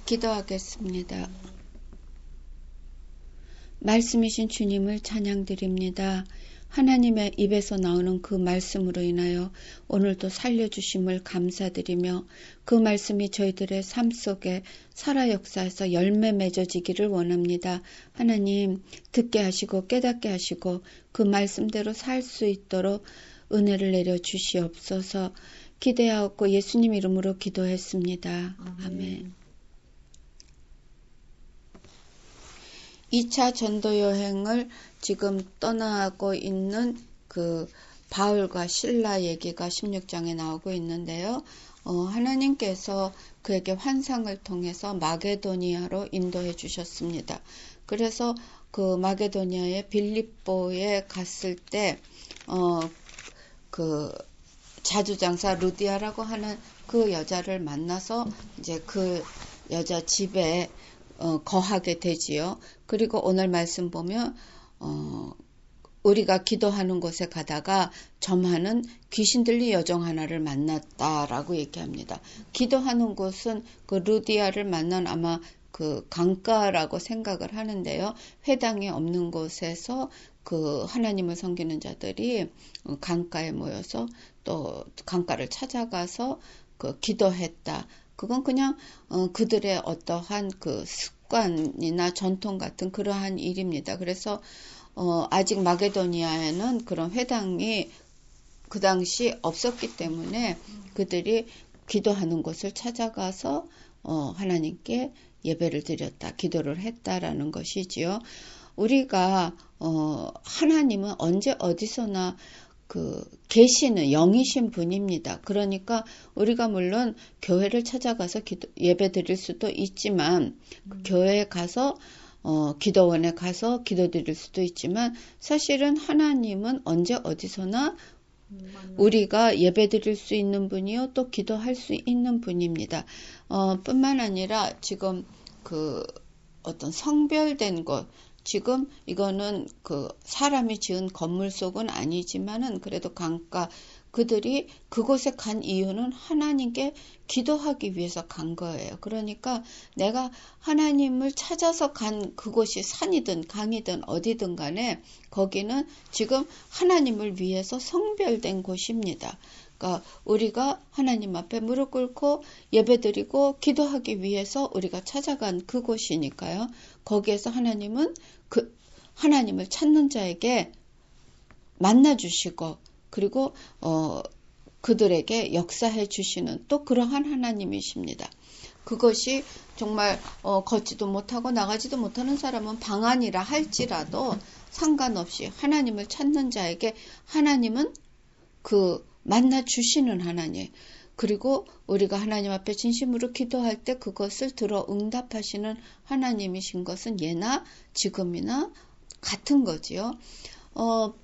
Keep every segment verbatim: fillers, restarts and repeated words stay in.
기도하겠습니다. 말씀이신 주님을 찬양드립니다. 하나님의 입에서 나오는 그 말씀으로 인하여 오늘도 살려주심을 감사드리며 그 말씀이 저희들의 삶 속에 살아 역사해서 열매 맺어지기를 원합니다. 하나님, 듣게 하시고 깨닫게 하시고 그 말씀대로 살 수 있도록 은혜를 내려 주시옵소서. 기대하옵고 예수님 이름으로 기도했습니다. 아멘. 아멘. 이 차 전도 여행을 지금 떠나고 있는 그 바울과 실라 얘기가 십육 장에 나오고 있는데요. 어, 하나님께서 그에게 환상을 통해서 마게도니아로 인도해 주셨습니다. 그래서 그 마게도니아의 빌립보에 갔을 때, 어, 그 자주장사 루디아라고 하는 그 여자를 만나서 이제 그 여자 집에 어, 거하게 되지요. 그리고 오늘 말씀 보면 어, 우리가 기도하는 곳에 가다가 점하는 귀신 들린 여종 하나를 만났다라고 얘기합니다. 기도하는 곳은 그 루디아를 만난 아마 그 강가라고 생각을 하는데요. 회당이 없는 곳에서 그 하나님을 섬기는 자들이 강가에 모여서 또 강가를 찾아가서 그 기도했다. 그건 그냥 어, 그들의 어떠한 그 습관이나 전통 같은 그러한 일입니다. 그래서 어, 아직 마게도니아에는 그런 회당이 그 당시 없었기 때문에 그들이 기도하는 곳을 찾아가서 어, 하나님께 예배를 드렸다, 기도를 했다라는 것이지요. 우리가 어, 하나님은 언제 어디서나 그 계시는 영이신 분입니다. 그러니까 우리가 물론 교회를 찾아가서 기도, 예배 드릴 수도 있지만 음. 교회에 가서 어, 기도원에 가서 기도 드릴 수도 있지만 사실은 하나님은 언제 어디서나 음, 우리가 예배 드릴 수 있는 분이요 또 기도할 수 있는 분입니다. 어, 뿐만 아니라 지금 그 어떤 성별된 것 지금 이거는 그 사람이 지은 건물 속은 아니지만은 그래도 강가 그들이 그곳에 간 이유는 하나님께 기도하기 위해서 간 거예요. 그러니까 내가 하나님을 찾아서 간 그곳이 산이든 강이든 어디든 간에 거기는 지금 하나님을 위해서 성별된 곳입니다. 그러니까 우리가 하나님 앞에 무릎 꿇고 예배드리고 기도하기 위해서 우리가 찾아간 그곳이니까요. 거기에서 하나님은 그 하나님을 찾는 자에게 만나 주시고 그리고 어 그들에게 역사해 주시는 또 그러한 하나님이십니다. 그것이 정말 어 걷지도 못하고 나가지도 못하는 사람은 방안이라 할지라도 상관없이 하나님을 찾는 자에게 하나님은 그 만나 주시는 하나님. 그리고 우리가 하나님 앞에 진심으로 기도할 때 그것을 들어 응답하시는 하나님이신 것은 예나 지금이나 같은 거지요. 어,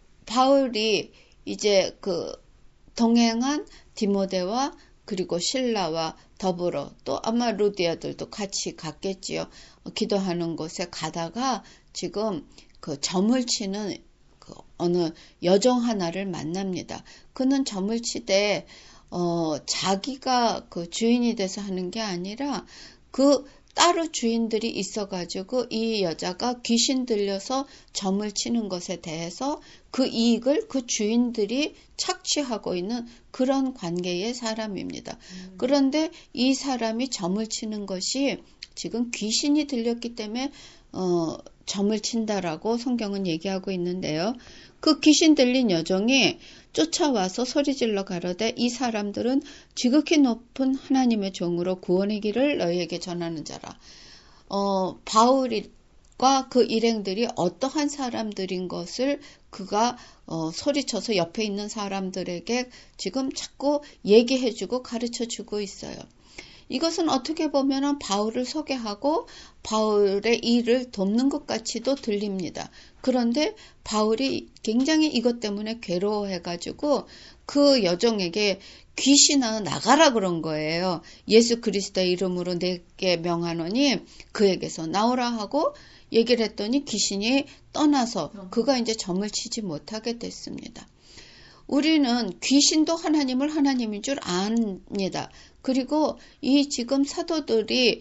바울이 이제 그 동행한 디모데와 그리고 실라와 더불어 또 아마 루디아들도 같이 갔겠지요. 기도하는 곳에 가다가 지금 그 점을 치는 그 어느 여종 하나를 만납니다. 그는 점을 치되 어, 자기가 그 주인이 돼서 하는 게 아니라 그 따로 주인들이 있어가지고 이 여자가 귀신 들려서 점을 치는 것에 대해서 그 이익을 그 주인들이 착취하고 있는 그런 관계의 사람입니다. 음. 그런데 이 사람이 점을 치는 것이 지금 귀신이 들렸기 때문에 어, 점을 친다라고 성경은 얘기하고 있는데요. 그 귀신 들린 여종이 쫓아와서 소리질러 가로되 이 사람들은 지극히 높은 하나님의 종으로 구원의 길을 너희에게 전하는 자라. 어, 바울과 그 일행들이 어떠한 사람들인 것을 그가 어, 소리쳐서 옆에 있는 사람들에게 지금 자꾸 얘기해주고 가르쳐주고 있어요. 이것은 어떻게 보면 바울을 소개하고 바울의 일을 돕는 것 같이도 들립니다. 그런데 바울이 굉장히 이것 때문에 괴로워해가지고 그 여종에게 귀신아 나가라 그런 거예요. 예수 그리스도의 이름으로 내게 명하노니 그에게서 나오라 하고 얘기를 했더니 귀신이 떠나서 그가 이제 점을 치지 못하게 됐습니다. 우리는 귀신도 하나님을 하나님인 줄 압니다. 그리고 이 지금 사도들이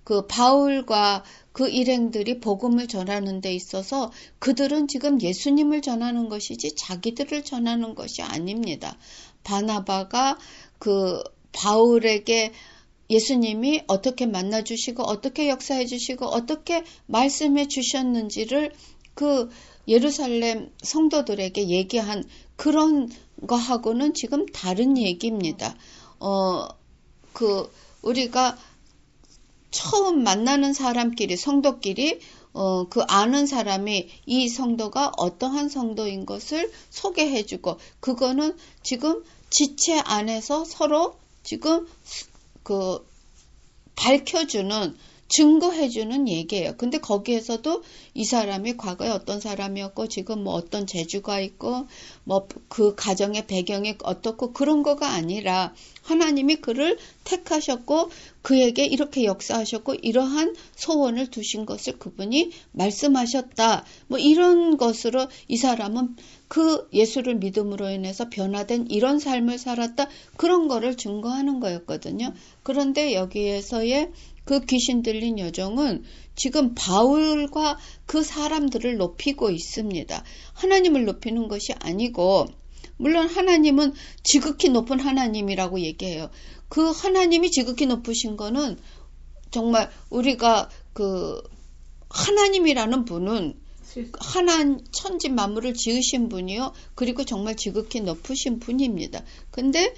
그 바울과 그 일행들이 복음을 전하는 데 있어서 그들은 지금 예수님을 전하는 것이지 자기들을 전하는 것이 아닙니다. 바나바가 그 바울에게 예수님이 어떻게 만나주시고 어떻게 역사해 주시고 어떻게 말씀해 주셨는지를 그 예루살렘 성도들에게 얘기한 그런 거하고는 지금 다른 얘기입니다. 어, 그 우리가 처음 만나는 사람끼리 성도끼리 어, 그 아는 사람이 이 성도가 어떠한 성도인 것을 소개해주고 그거는 지금 지체 안에서 서로 지금 그 밝혀주는 증거해주는 얘기예요. 근데 거기에서도 이 사람이 과거에 어떤 사람이었고 지금 뭐 어떤 재주가 있고 뭐 그 가정의 배경이 어떻고 그런 거가 아니라 하나님이 그를 택하셨고 그에게 이렇게 역사하셨고 이러한 소원을 두신 것을 그분이 말씀하셨다. 뭐 이런 것으로 이 사람은 그 예수를 믿음으로 인해서 변화된 이런 삶을 살았다. 그런 거를 증거하는 거였거든요. 그런데 여기에서의 그 귀신 들린 여종은 지금 바울과 그 사람들을 높이고 있습니다. 하나님을 높이는 것이 아니고 물론 하나님은 지극히 높은 하나님이라고 얘기해요. 그 하나님이 지극히 높으신 거는 정말 우리가 그 하나님이라는 분은 하나 천지 만물을 지으신 분이요. 그리고 정말 지극히 높으신 분입니다. 근데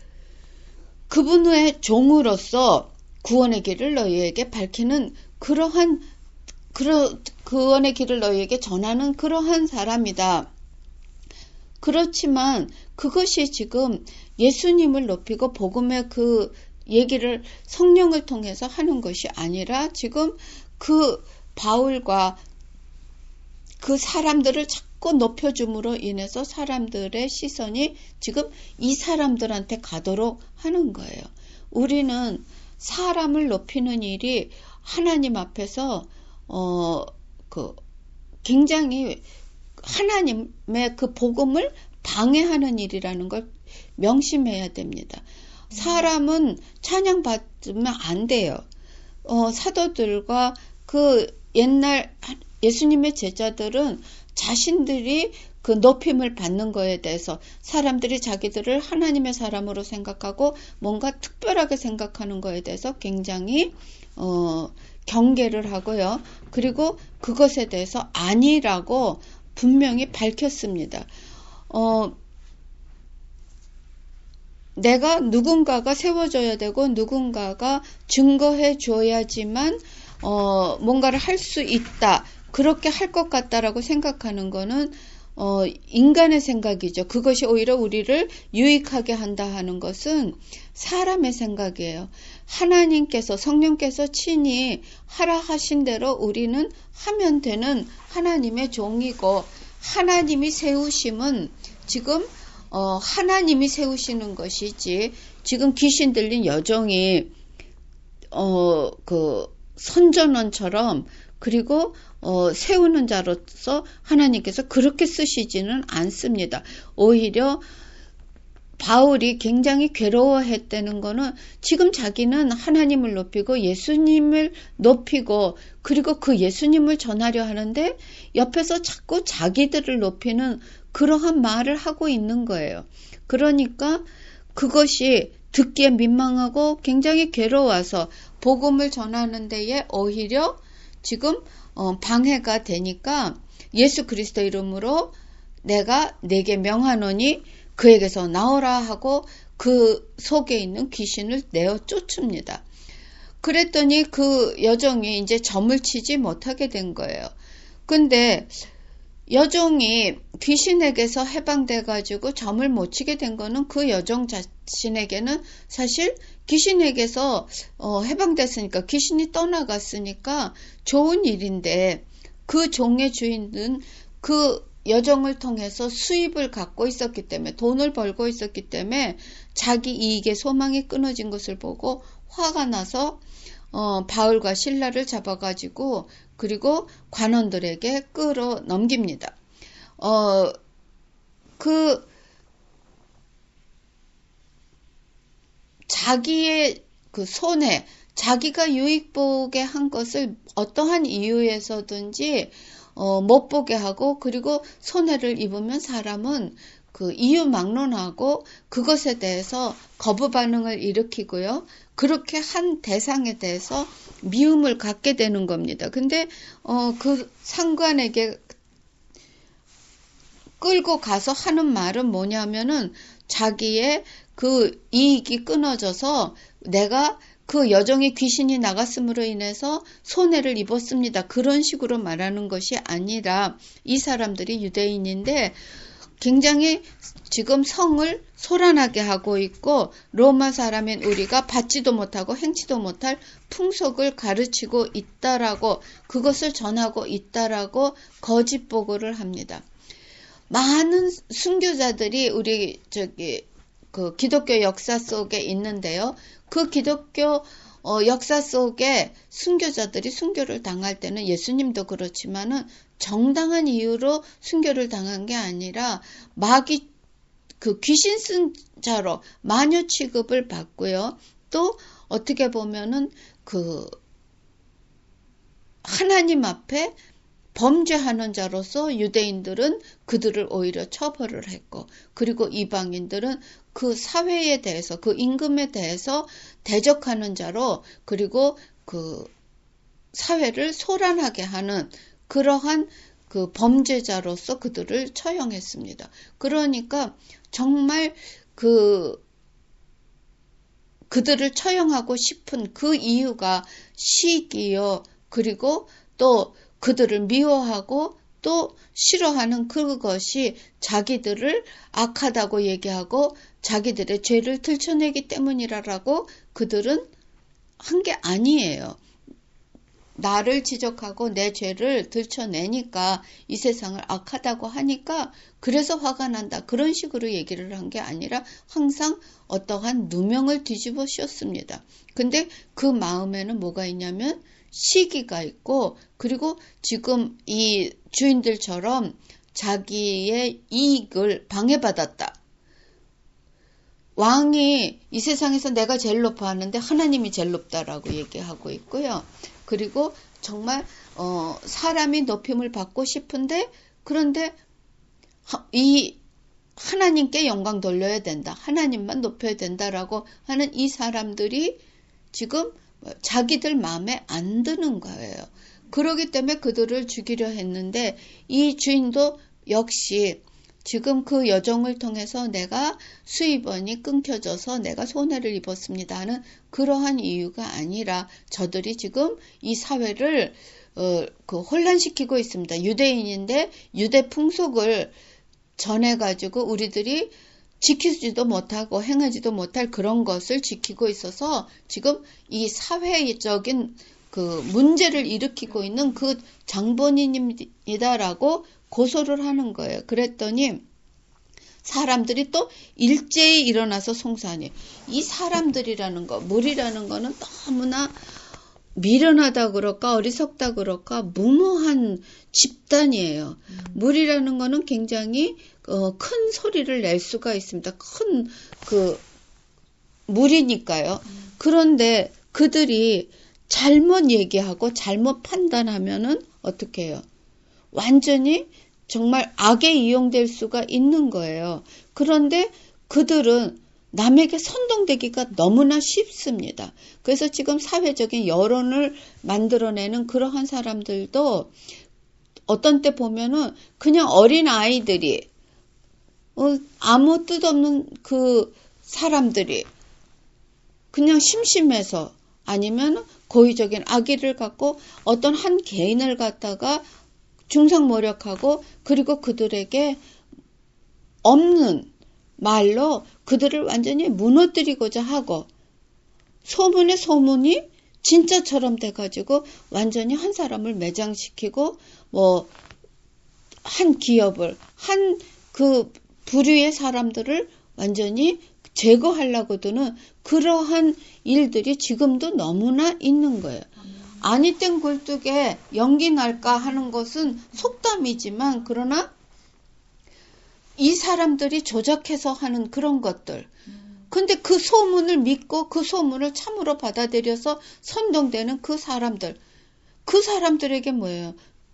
그분의 종으로서 구원의 길을 너희에게 밝히는 그러한 그러, 구원의 길을 너희에게 전하는 그러한 사람이다. 그렇지만 그것이 지금 예수님을 높이고 복음의 그 얘기를 성령을 통해서 하는 것이 아니라 지금 그 바울과 그 사람들을 자꾸 높여줌으로 인해서 사람들의 시선이 지금 이 사람들한테 가도록 하는 거예요. 우리는 사람을 높이는 일이 하나님 앞에서 어, 그 굉장히 하나님의 그 복음을 방해하는 일이라는 걸 명심해야 됩니다. 사람은 찬양받으면 안 돼요. 어, 사도들과 그 옛날 예수님의 제자들은 자신들이 그 높임을 받는 거에 대해서 사람들이 자기들을 하나님의 사람으로 생각하고 뭔가 특별하게 생각하는 거에 대해서 굉장히 어, 경계를 하고요. 그리고 그것에 대해서 아니라고 분명히 밝혔습니다. 어, 내가 누군가가 세워줘야 되고 누군가가 증거해 줘야지만 어, 뭔가를 할 수 있다. 그렇게 할 것 같다라고 생각하는 거는 어, 인간의 생각이죠. 그것이 오히려 우리를 유익하게 한다 하는 것은 사람의 생각이에요. 하나님께서 성령께서 친히 하라 하신 대로 우리는 하면 되는 하나님의 종이고 하나님이 세우심은 지금 어, 하나님이 세우시는 것이지 지금 귀신 들린 여종이 어, 그 선전원처럼 그리고 어, 세우는 자로서 하나님께서 그렇게 쓰시지는 않습니다. 오히려 바울이 굉장히 괴로워했다는 거는 지금 자기는 하나님을 높이고 예수님을 높이고 그리고 그 예수님을 전하려 하는데 옆에서 자꾸 자기들을 높이는 그러한 말을 하고 있는 거예요. 그러니까 그것이 듣기에 민망하고 굉장히 괴로워서 복음을 전하는 데에 오히려 지금 어, 방해가 되니까 예수 그리스도 이름으로 내가 내게 명하노니 그에게서 나오라 하고 그 속에 있는 귀신을 내어 쫓습니다. 그랬더니 그 여종이 이제 점을 치지 못하게 된 거예요. 근데 여종이 귀신에게서 해방돼 가지고 점을 못 치게 된 거는 그 여종 자신에게는 사실 귀신에게서 어, 해방됐으니까 귀신이 떠나갔으니까 좋은 일인데 그 종의 주인은 그 여종을 통해서 수입을 갖고 있었기 때문에 돈을 벌고 있었기 때문에 자기 이익의 소망이 끊어진 것을 보고 화가 나서 어, 바울과 실라를 잡아가지고 그리고 관원들에게 끌어 넘깁니다. 어, 그 자기의 그 손에 자기가 유익 보게 한 것을 어떠한 이유에서든지 어, 못 보게 하고 그리고 손해를 입으면 사람은 그 이유 막론하고 그것에 대해서 거부 반응을 일으키고요. 그렇게 한 대상에 대해서 미움을 갖게 되는 겁니다. 근데 어, 그 상관에게 끌고 가서 하는 말은 뭐냐면은 자기의 그 이익이 끊어져서 내가 그 여정에 귀신이 나갔음으로 인해서 손해를 입었습니다. 그런 식으로 말하는 것이 아니라 이 사람들이 유대인인데 굉장히 지금 성을 소란하게 하고 있고 로마 사람인 우리가 받지도 못하고 행치도 못할 풍속을 가르치고 있다라고 그것을 전하고 있다라고 거짓 보고를 합니다. 많은 순교자들이 우리 저기 그 기독교 역사 속에 있는데요. 그 기독교 어, 역사 속에 순교자들이 순교를 당할 때는 예수님도 그렇지만은 정당한 이유로 순교를 당한 게 아니라 마귀 그 귀신 쓴 자로 마녀 취급을 받고요. 또 어떻게 보면은 그 하나님 앞에 범죄하는 자로서 유대인들은 그들을 오히려 처벌을 했고 그리고 이방인들은 그 사회에 대해서 그 임금에 대해서 대적하는 자로 그리고 그 사회를 소란하게 하는 그러한 그 범죄자로서 그들을 처형했습니다. 그러니까 정말 그 그들을 처형하고 싶은 그 이유가 시기요. 그리고 또 그들을 미워하고 또 싫어하는 그것이 자기들을 악하다고 얘기하고 자기들의 죄를 들춰내기 때문이라고 그들은 한 게 아니에요. 나를 지적하고 내 죄를 들춰내니까 이 세상을 악하다고 하니까 그래서 화가 난다. 그런 식으로 얘기를 한 게 아니라 항상 어떠한 누명을 뒤집어 씌웠습니다. 근데 그 마음에는 뭐가 있냐면 시기가 있고 그리고 지금 이 주인들처럼 자기의 이익을 방해받았다. 왕이 이 세상에서 내가 제일 높아 하는데 하나님이 제일 높다라고 얘기하고 있고요. 그리고 정말 어, 사람이 높임을 받고 싶은데 그런데 이 하나님께 영광 돌려야 된다. 하나님만 높여야 된다라고 하는 이 사람들이 지금 자기들 마음에 안 드는 거예요. 그러기 때문에 그들을 죽이려 했는데 이 주인도 역시 지금 그 여정을 통해서 내가 수입원이 끊겨져서 내가 손해를 입었습니다 하는 그러한 이유가 아니라 저들이 지금 이 사회를 어, 그 혼란시키고 있습니다. 유대인인데 유대 풍속을 전해가지고 우리들이 지키지도 못하고 행하지도 못할 그런 것을 지키고 있어서 지금 이 사회적인 그 문제를 일으키고 있는 그 장본인이다라고 고소를 하는 거예요. 그랬더니 사람들이 또 일제히 일어나서 송사하니 이 사람들이라는 거, 무리라는 거는 너무나 미련하다 그럴까 어리석다 그럴까 무모한 집단이에요. 음. 무리라는 거는 굉장히 어, 큰 소리를 낼 수가 있습니다. 큰 그 무리니까요. 음. 그런데 그들이 잘못 얘기하고 잘못 판단하면은 어떻게 해요? 완전히 정말 악에 이용될 수가 있는 거예요. 그런데 그들은 남에게 선동되기가 너무나 쉽습니다. 그래서 지금 사회적인 여론을 만들어내는 그러한 사람들도 어떤 때 보면은 그냥 어린 아이들이 어, 아무 뜻없는 그 사람들이 그냥 심심해서 아니면 고의적인 악의를 갖고 어떤 한 개인을 갖다가 중상모략하고 그리고 그들에게 없는 말로 그들을 완전히 무너뜨리고자 하고 소문의 소문이 진짜처럼 돼가지고 완전히 한 사람을 매장시키고 뭐 한 기업을 한 그 부류의 사람들을 완전히 제거하려고 드는 그러한 일들이 지금도 너무나 있는 거예요. 아니 땐 굴뚝에 연기 날까 하는 것은 속담이지만 그러나 이 사람들이 조작해서 하는 그런 것들 근데 그 소문을 믿고 그 소문을 참으로 받아들여서 선동되는 그 사람들, 그 사람들에게 뭐예요?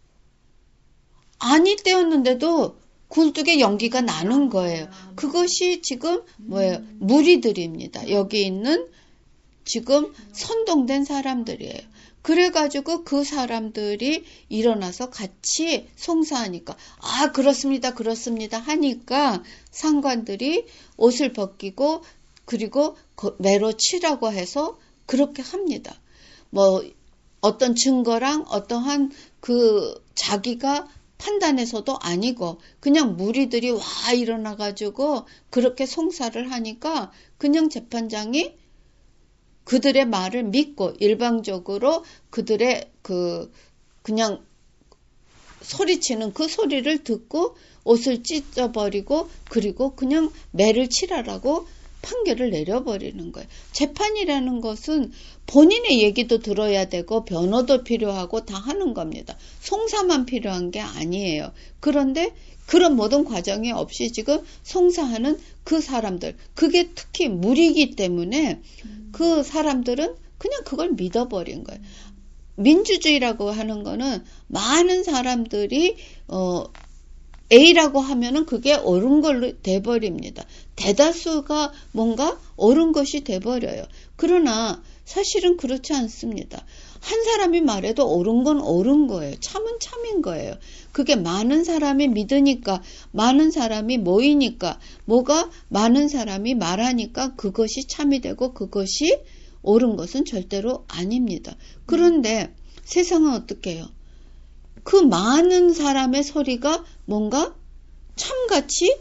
아니 때였는데도 굴뚝에 연기가 나는 거예요. 그것이 지금 뭐예요? 무리들입니다. 여기 있는 지금 선동된 사람들이에요. 그래가지고 그 사람들이 일어나서 같이 송사하니까, 아, 그렇습니다, 그렇습니다 하니까 상관들이 옷을 벗기고, 그리고 매로 치라고 해서 그렇게 합니다. 뭐, 어떤 증거랑 어떠한 그 자기가 판단해서도 아니고, 그냥 무리들이 와 일어나가지고 그렇게 송사를 하니까 그냥 재판장이 그들의 말을 믿고 일방적으로 그들의 그 그냥 소리치는 그 소리를 듣고 옷을 찢어버리고 그리고 그냥 매를 치라라고 판결을 내려버리는 거예요. 재판이라는 것은 본인의 얘기도 들어야 되고 변호도 필요하고 다 하는 겁니다. 송사만 필요한 게 아니에요. 그런데 그런 모든 과정이 없이 지금 송사하는 그 사람들, 그게 특히 무리이기 때문에 그 사람들은 그냥 그걸 믿어버린 거예요. 민주주의라고 하는 거는 많은 사람들이 어 A라고 하면은 그게 옳은 걸로 돼버립니다. 대다수가 뭔가 옳은 것이 돼버려요. 그러나 사실은 그렇지 않습니다. 한 사람이 말해도 옳은 건 옳은 거예요. 참은 참인 거예요. 그게 많은 사람이 믿으니까, 많은 사람이 모이니까, 뭐가 많은 사람이 말하니까 그것이 참이 되고 그것이 옳은 것은 절대로 아닙니다. 그런데 세상은 어떻게 해요? 그 많은 사람의 소리가 뭔가 참같이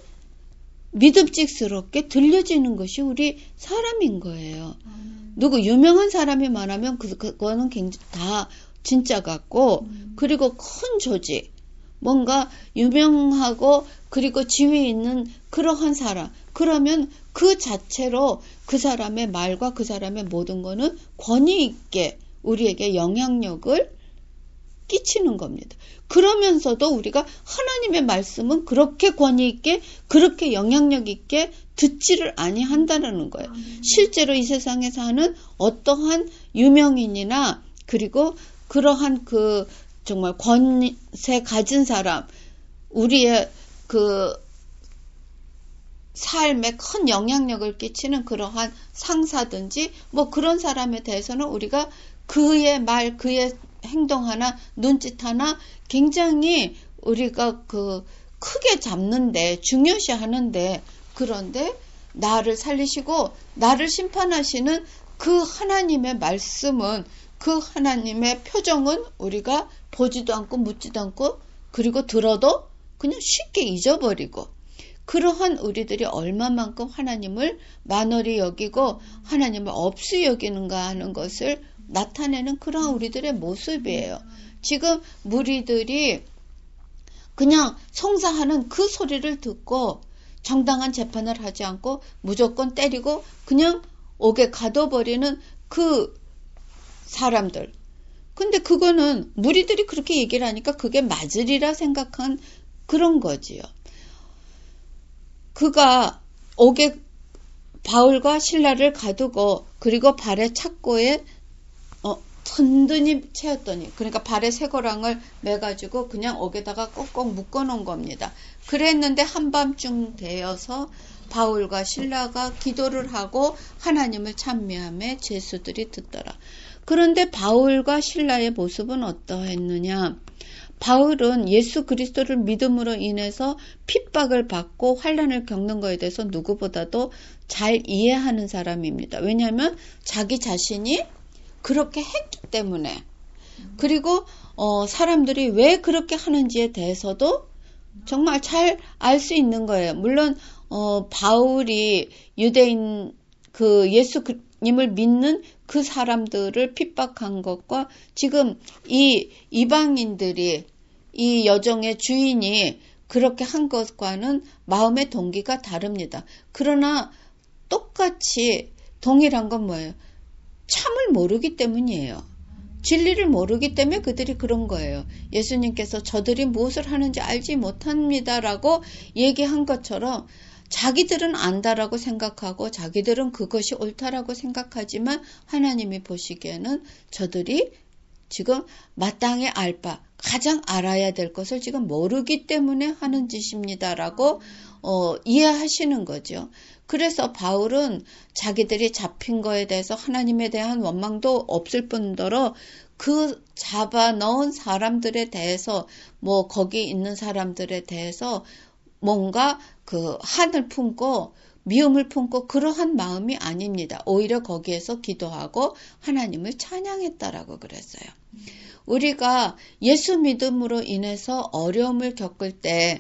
믿음직스럽게 들려지는 것이 우리 사람인 거예요. 음. 누구 유명한 사람이 말하면 그, 그거는 굉장히 다 진짜 같고 음. 그리고 큰 조직 뭔가 유명하고 그리고 지위 있는 그러한 사람 그러면 그 자체로 그 사람의 말과 그 사람의 모든 거는 권위 있게 우리에게 영향력을 끼치는 겁니다. 그러면서도 우리가 하나님의 말씀은 그렇게 권위 있게 그렇게 영향력 있게 듣지를 아니한다는 거예요. 실제로 이 세상에 사는 어떠한 유명인이나 그리고 그러한 그 정말 권세 가진 사람 우리의 그 삶에 큰 영향력을 끼치는 그러한 상사든지 뭐 그런 사람에 대해서는 우리가 그의 말 그의 행동 하나 눈짓 하나 굉장히 우리가 그 크게 잡는데 중요시 하는데 그런데 나를 살리시고 나를 심판하시는 그 하나님의 말씀은 그 하나님의 표정은 우리가 보지도 않고 묻지도 않고 그리고 들어도 그냥 쉽게 잊어버리고 그러한 우리들이 얼마만큼 하나님을 만월히 여기고 하나님을 없이 여기는가 하는 것을 나타내는 그러한 우리들의 모습이에요. 지금 무리들이 그냥 송사하는 그 소리를 듣고 정당한 재판을 하지 않고 무조건 때리고 그냥 옥에 가둬버리는 그 사람들. 근데 그거는 무리들이 그렇게 얘기를 하니까 그게 맞으리라 생각한 그런 거지요. 그가 옥에 바울과 실라를 가두고 그리고 발에 착고에 어, 든든히 채웠더니 그러니까 발에 쇠고랑을 매가지고 그냥 옥에다가 꼭꼭 묶어놓은 겁니다. 그랬는데 한밤중 되어서 바울과 실라가 기도를 하고 하나님을 찬미하며 죄수들이 듣더라. 그런데 바울과 실라의 모습은 어떠했느냐? 바울은 예수 그리스도를 믿음으로 인해서 핍박을 받고 환난을 겪는 것에 대해서 누구보다도 잘 이해하는 사람입니다. 왜냐하면 자기 자신이 그렇게 했기 때문에 그리고 어, 사람들이 왜 그렇게 하는지에 대해서도 정말 잘 알 수 있는 거예요. 물론 어, 바울이 유대인 그 예수님을 믿는 그 사람들을 핍박한 것과 지금 이 이방인들이 이 여종의 주인이 그렇게 한 것과는 마음의 동기가 다릅니다. 그러나 똑같이 동일한 건 뭐예요? 참을 모르기 때문이에요. 진리를 모르기 때문에 그들이 그런 거예요. 예수님께서 저들이 무엇을 하는지 알지 못합니다라고 얘기한 것처럼 자기들은 안다라고 생각하고 자기들은 그것이 옳다라고 생각하지만 하나님이 보시기에는 저들이 지금 마땅히 알 바, 가장 알아야 될 것을 지금 모르기 때문에 하는 짓입니다라고 어, 이해하시는 거죠. 그래서 바울은 자기들이 잡힌 거에 대해서 하나님에 대한 원망도 없을 뿐더러 그 잡아 넣은 사람들에 대해서 뭐 거기 있는 사람들에 대해서 뭔가 그 한을 품고 미움을 품고 그러한 마음이 아닙니다. 오히려 거기에서 기도하고 하나님을 찬양했다라고 그랬어요. 우리가 예수 믿음으로 인해서 어려움을 겪을 때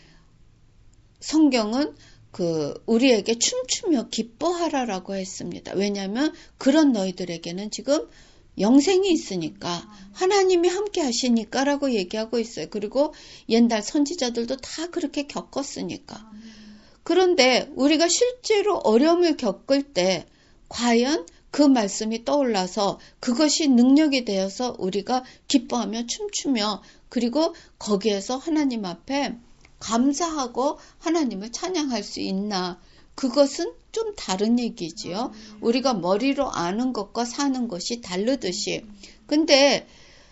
성경은 그 우리에게 춤추며 기뻐하라라고 했습니다. 왜냐하면 그런 너희들에게는 지금 영생이 있으니까 하나님이 함께 하시니까라고 얘기하고 있어요. 그리고 옛날 선지자들도 다 그렇게 겪었으니까. 그런데 우리가 실제로 어려움을 겪을 때 과연 그 말씀이 떠올라서 그것이 능력이 되어서 우리가 기뻐하며 춤추며 그리고 거기에서 하나님 앞에 감사하고 하나님을 찬양할 수 있나? 그것은 좀 다른 얘기지요. 우리가 머리로 아는 것과 사는 것이 다르듯이. 근데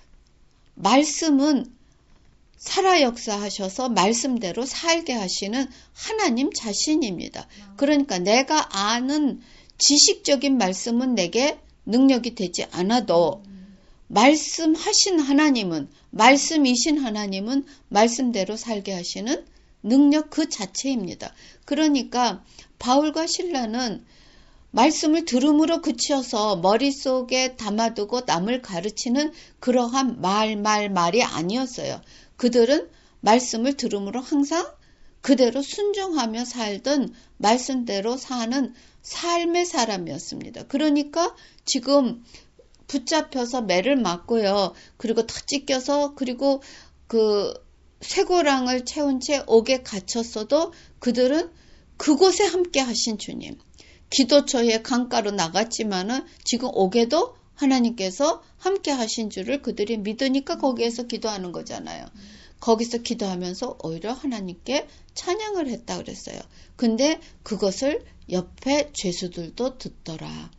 말씀은 살아 역사하셔서 말씀대로 살게 하시는 하나님 자신입니다. 그러니까 내가 아는 지식적인 말씀은 내게 능력이 되지 않아도 말씀하신 하나님은, 말씀이신 하나님은 말씀대로 살게 하시는 능력 그 자체입니다. 그러니까 바울과 실라는 말씀을 들음으로 그쳐서 머릿속에 담아두고 남을 가르치는 그러한 말, 말, 말이 아니었어요. 그들은 말씀을 들음으로 항상 그대로 순종하며 살던 말씀대로 사는 삶의 사람이었습니다. 그러니까 지금 붙잡혀서 매를 맞고요. 그리고 턱 찢겨서 그리고 그 쇠고랑을 채운 채 옥에 갇혔어도 그들은 그곳에 함께 하신 주님. 기도처에 강가로 나갔지만은 지금 옥에도 하나님께서 함께 하신 줄을 그들이 믿으니까 거기에서 기도하는 거잖아요. 거기서 기도하면서 오히려 하나님께 찬양을 했다 그랬어요. 근데 그것을 옆에 죄수들도 듣더라.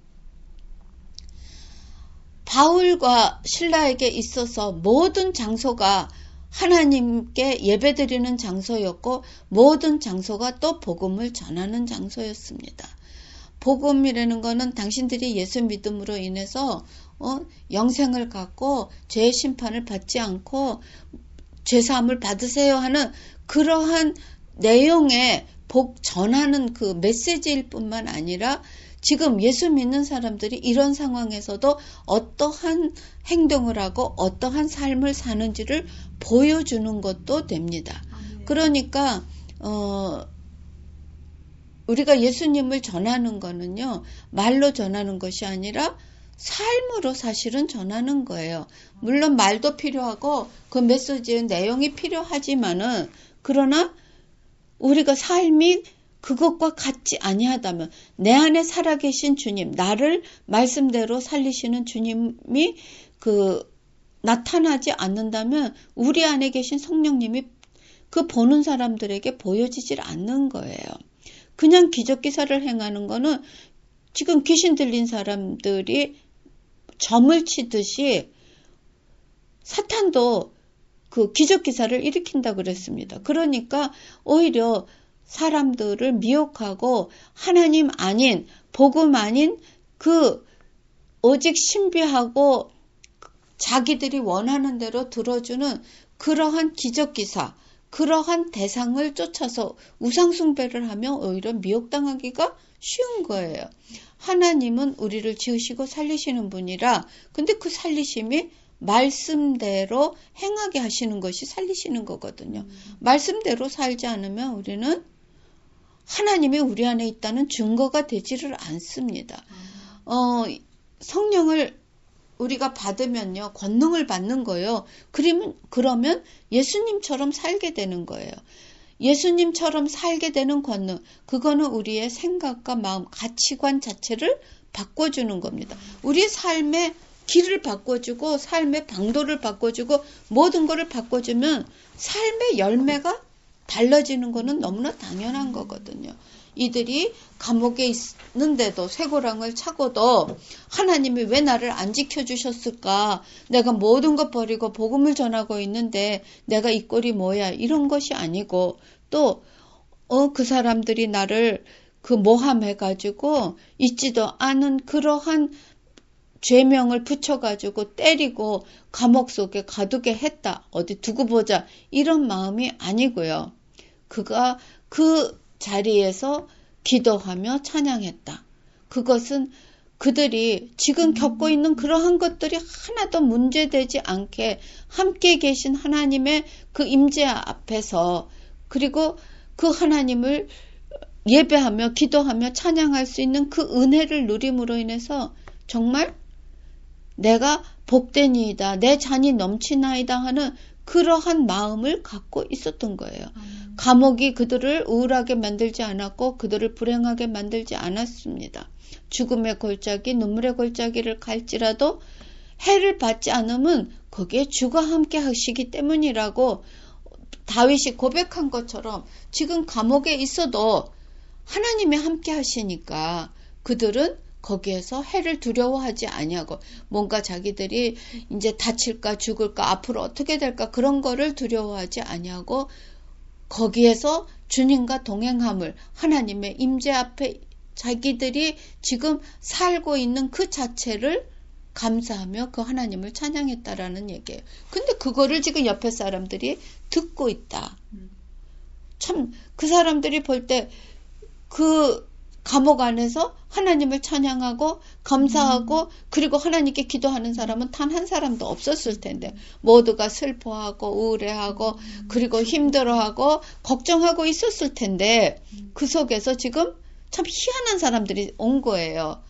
바울과 실라에게 있어서 모든 장소가 하나님께 예배드리는 장소였고 모든 장소가 또 복음을 전하는 장소였습니다. 복음이라는 거는 당신들이 예수 믿음으로 인해서 어, 영생을 갖고 죄의 심판을 받지 않고 죄사함을 받으세요 하는 그러한 내용의 복 전하는 그 메시지일 뿐만 아니라 지금 예수 믿는 사람들이 이런 상황에서도 어떠한 행동을 하고 어떠한 삶을 사는지를 보여주는 것도 됩니다. 그러니까 어, 우리가 예수님을 전하는 거는요. 말로 전하는 것이 아니라 삶으로 사실은 전하는 거예요. 물론 말도 필요하고 그 메시지의 내용이 필요하지만은 그러나 우리가 삶이 그것과 같지 아니하다면 내 안에 살아계신 주님, 나를 말씀대로 살리시는 주님이 그 나타나지 않는다면 우리 안에 계신 성령님이 그 보는 사람들에게 보여지질 않는 거예요. 그냥 기적기사를 행하는 거는 지금 귀신 들린 사람들이 점을 치듯이 사탄도 그 기적기사를 일으킨다고 그랬습니다. 그러니까 오히려 사람들을 미혹하고 하나님 아닌 복음 아닌 그 오직 신비하고 자기들이 원하는 대로 들어주는 그러한 기적기사, 그러한 대상을 쫓아서 우상숭배를 하며 오히려 미혹당하기가 쉬운 거예요. 하나님은 우리를 지으시고 살리시는 분이라 근데 그 살리심이 말씀대로 행하게 하시는 것이 살리시는 거거든요. 음. 말씀대로 살지 않으면 우리는 하나님이 우리 안에 있다는 증거가 되지를 않습니다. 음. 어, 성령을 우리가 받으면요. 권능을 받는 거예요. 그러면, 그러면 예수님처럼 살게 되는 거예요. 예수님처럼 살게 되는 권능. 그거는 우리의 생각과 마음, 가치관 자체를 바꿔주는 겁니다. 우리의 삶의 길을 바꿔주고 삶의 방도를 바꿔주고 모든 것을 바꿔주면 삶의 열매가 달라지는 거는 너무나 당연한 거거든요. 이들이 감옥에 있는데도 쇠고랑을 차고도 하나님이 왜 나를 안 지켜주셨을까? 내가 모든 것 버리고 복음을 전하고 있는데 내가 이 꼴이 뭐야? 이런 것이 아니고 또 어, 그 사람들이 나를 그 모함해가지고 있지도 않은 그러한 죄명을 붙여가지고 때리고 감옥 속에 가두게 했다. 어디 두고 보자. 이런 마음이 아니고요. 그가 그 자리에서 기도하며 찬양했다. 그것은 그들이 지금 겪고 있는 그러한 것들이 하나도 문제되지 않게 함께 계신 하나님의 그 임재 앞에서 그리고 그 하나님을 예배하며 기도하며 찬양할 수 있는 그 은혜를 누림으로 인해서 정말 내가 복되니이다, 내 잔이 넘치나이다 하는 그러한 마음을 갖고 있었던 거예요. 음. 감옥이 그들을 우울하게 만들지 않았고 그들을 불행하게 만들지 않았습니다. 죽음의 골짜기, 눈물의 골짜기를 갈지라도 해를 받지 않으면 거기에 주가 함께 하시기 때문이라고 다윗이 고백한 것처럼 지금 감옥에 있어도 하나님이 함께 하시니까 그들은 거기에서 해를 두려워하지 아니하고 뭔가 자기들이 이제 다칠까 죽을까 앞으로 어떻게 될까 그런 거를 두려워하지 아니하고 거기에서 주님과 동행함을 하나님의 임재 앞에 자기들이 지금 살고 있는 그 자체를 감사하며 그 하나님을 찬양했다라는 얘기예요. 근데 그거를 지금 옆에 사람들이 듣고 있다. 참 그 사람들이 볼 때 그 감옥 안에서 하나님을 찬양하고 감사하고 그리고 하나님께 기도하는 사람은 단 한 사람도 없었을 텐데 모두가 슬퍼하고 우울해하고 그리고 힘들어하고 걱정하고 있었을 텐데 그 속에서 지금 참 희한한 사람들이 온 거예요.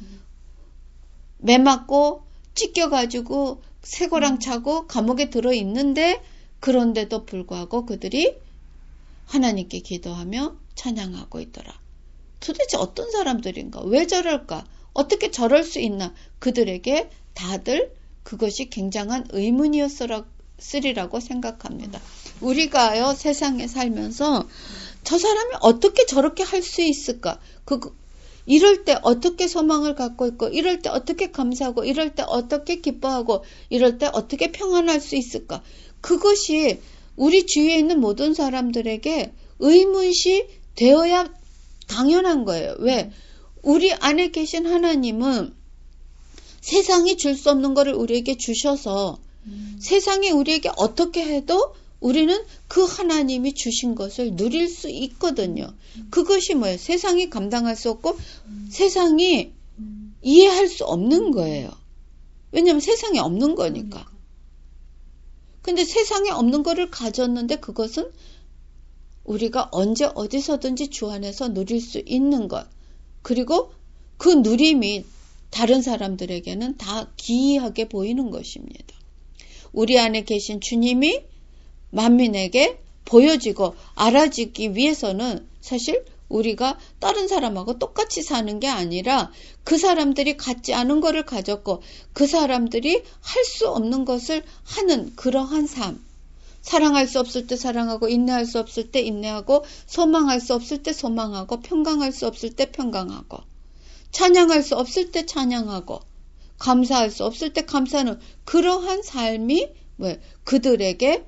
매 맞고 찢겨가지고 쇠고랑 차고 감옥에 들어있는데 그런데도 불구하고 그들이 하나님께 기도하며 찬양하고 있더라. 도대체 어떤 사람들인가? 왜 저럴까? 어떻게 저럴 수 있나? 그들에게 다들 그것이 굉장한 의문이었으리라고 생각합니다. 우리가요 세상에 살면서 저 사람이 어떻게 저렇게 할 수 있을까? 그 이럴 때 어떻게 소망을 갖고 있고 이럴 때 어떻게 감사하고 이럴 때 어떻게 기뻐하고 이럴 때 어떻게 평안할 수 있을까? 그것이 우리 주위에 있는 모든 사람들에게 의문시 되어야 당연한 거예요. 왜? 우리 안에 계신 하나님은 세상이 줄 수 없는 것을 우리에게 주셔서 음. 세상이 우리에게 어떻게 해도 우리는 그 하나님이 주신 것을 누릴 수 있거든요. 음. 그것이 뭐예요? 세상이 감당할 수 없고 음. 세상이 음. 이해할 수 없는 거예요. 왜냐하면 세상에 없는 거니까. 근데 세상에 없는 거를 가졌는데 그것은 우리가 언제 어디서든지 주 안에서 누릴 수 있는 것. 그리고 그 누림이 다른 사람들에게는 다 기이하게 보이는 것입니다. 우리 안에 계신 주님이 만민에게 보여지고 알아지기 위해서는 사실 우리가 다른 사람하고 똑같이 사는 게 아니라 그 사람들이 갖지 않은 것을 가졌고 그 사람들이 할 수 없는 것을 하는 그러한 삶. 사랑할 수 없을 때 사랑하고 인내할 수 없을 때 인내하고 소망할 수 없을 때 소망하고 평강할 수 없을 때 평강하고 찬양할 수 없을 때 찬양하고 감사할 수 없을 때 감사하는 그러한 삶이 왜 그들에게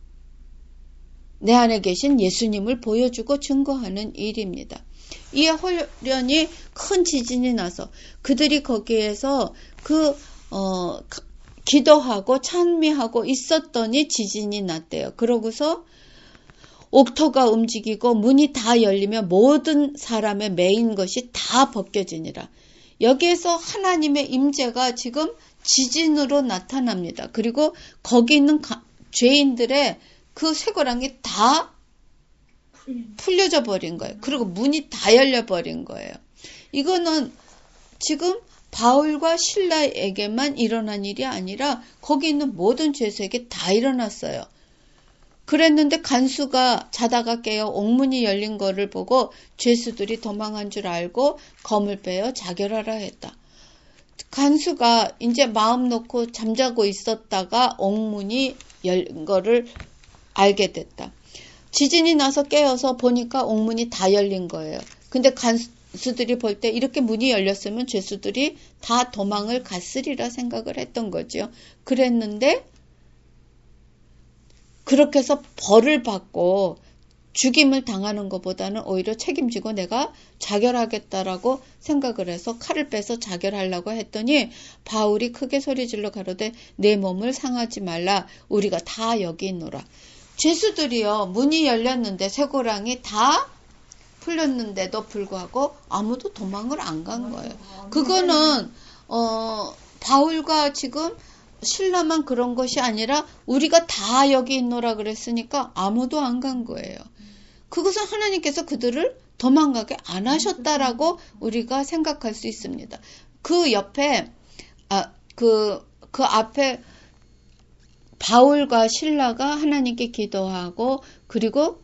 내 안에 계신 예수님을 보여주고 증거하는 일입니다. 이에 홀연히 큰 지진이 나서 그들이 거기에서 그 어, 기도하고 찬미하고 있었더니 지진이 났대요. 그러고서 옥토가 움직이고 문이 다 열리며 모든 사람의 매인 것이 다 벗겨지니라. 여기에서 하나님의 임재가 지금 지진으로 나타납니다. 그리고 거기 있는 가, 죄인들의 그 쇠고랑이 다 풀려져 버린 거예요. 그리고 문이 다 열려버린 거예요. 이거는 지금 바울과 실라에게만 일어난 일이 아니라 거기 있는 모든 죄수에게 다 일어났어요. 그랬는데 간수가 자다가 깨어 옥문이 열린 거를 보고 죄수들이 도망한 줄 알고 검을 빼어 자결하라 했다. 간수가 이제 마음 놓고 잠자고 있었다가 옥문이 열린 거를 알게 됐다. 지진이 나서 깨어서 보니까 옥문이 다 열린 거예요. 근데 간수들이 볼 때 이렇게 문이 열렸으면 죄수들이 다 도망을 갔으리라 생각을 했던 거죠. 그랬는데 그렇게 해서 벌을 받고 죽임을 당하는 것보다는 오히려 책임지고 내가 자결하겠다라고 생각을 해서 칼을 빼서 자결하려고 했더니 바울이 크게 소리질러 가로되 내 몸을 상하지 말라. 우리가 다 여기 있노라. 죄수들이요. 문이 열렸는데 쇠고랑이 다 풀렸는데도 불구하고 아무도 도망을 안 간 거예요. 그거는 어, 바울과 지금 신라만 그런 것이 아니라 우리가 다 여기 있노라 그랬으니까 아무도 안 간 거예요. 그것은 하나님께서 그들을 도망가게 안 하셨다라고 우리가 생각할 수 있습니다. 그 옆에 아, 그, 그 앞에 바울과 신라가 하나님께 기도하고 그리고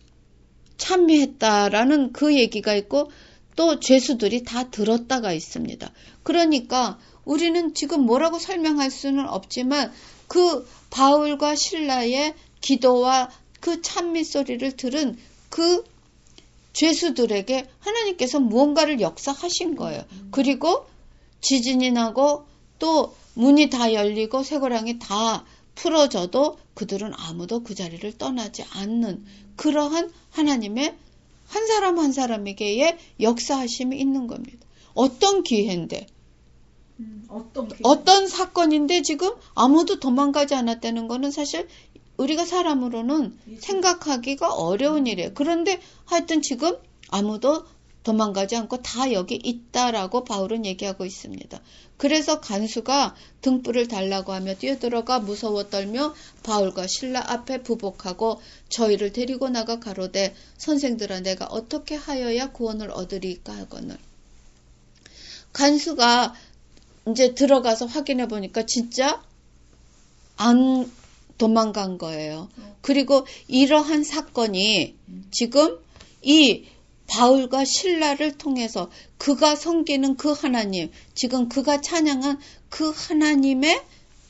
참여했다라는 그 얘기가 있고 또 죄수들이 다 들었다가 있습니다. 그러니까 우리는 지금 뭐라고 설명할 수는 없지만 그 바울과 신라의 기도와 그 찬미 소리를 들은 그 죄수들에게 하나님께서 무언가를 역사하신 거예요. 그리고 지진이 나고 또 문이 다 열리고 쇠고랑이 다 풀어져도 그들은 아무도 그 자리를 떠나지 않는 그러한 하나님의 한 사람 한 사람에게의 역사하심이 있는 겁니다. 어떤 기회인데 음, 어떤, 기회? 어떤 사건인데 지금 아무도 도망가지 않았다는 거는 사실 우리가 사람으로는 생각하기가 어려운 일이에요. 그런데 하여튼 지금 아무도 도망가지 않고 다 여기 있다라고 바울은 얘기하고 있습니다. 그래서 간수가 등불을 달라고 하며 뛰어들어가 무서워 떨며 바울과 신라 앞에 부복하고 저희를 데리고 나가 가로되 선생들아 내가 어떻게 하여야 구원을 얻으리까 하거늘. 간수가 이제 들어가서 확인해 보니까 진짜 안 도망간 거예요. 그리고 이러한 사건이 지금 이 바울과 신라를 통해서 그가 섬기는 그 하나님, 지금 그가 찬양한 그 하나님의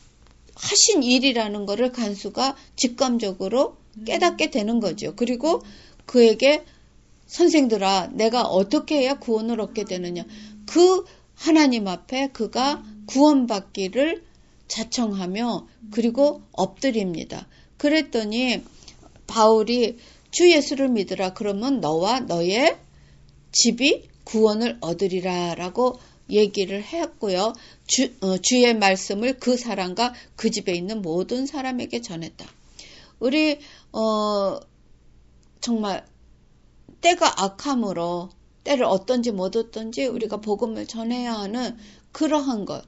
하신 일이라는 것을 간수가 직감적으로 깨닫게 되는 거죠. 그리고 그에게 선생들아 내가 어떻게 해야 구원을 얻게 되느냐. 그 하나님 앞에 그가 구원받기를 자청하며 그리고 엎드립니다. 그랬더니 바울이 주 예수를 믿으라 그러면 너와 너의 집이 구원을 얻으리라 라고 얘기를 했고요. 주, 어, 주의 말씀을 그 사람과 그 집에 있는 모든 사람에게 전했다. 우리 어, 정말 때가 악함으로 때를 어떤지 못 어떤지 우리가 복음을 전해야 하는 그러한 것.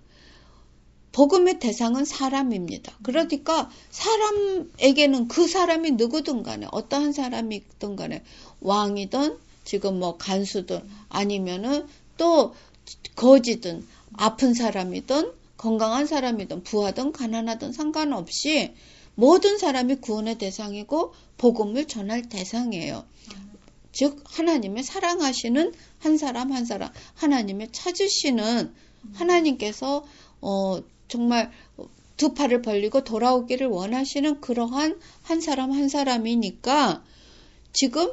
복음의 대상은 사람입니다. 그러니까 사람에게는 그 사람이 누구든 간에 어떠한 사람이든 간에 왕이든 지금 뭐 간수든 아니면은 또 거지든 아픈 사람이든 건강한 사람이든 부하든 가난하든 상관없이 모든 사람이 구원의 대상이고 복음을 전할 대상이에요. 즉 하나님의 사랑하시는 한 사람 한 사람 하나님의 찾으시는 하나님께서 어 정말 두 팔을 벌리고 돌아오기를 원하시는 그러한 한 사람 한 사람이니까 지금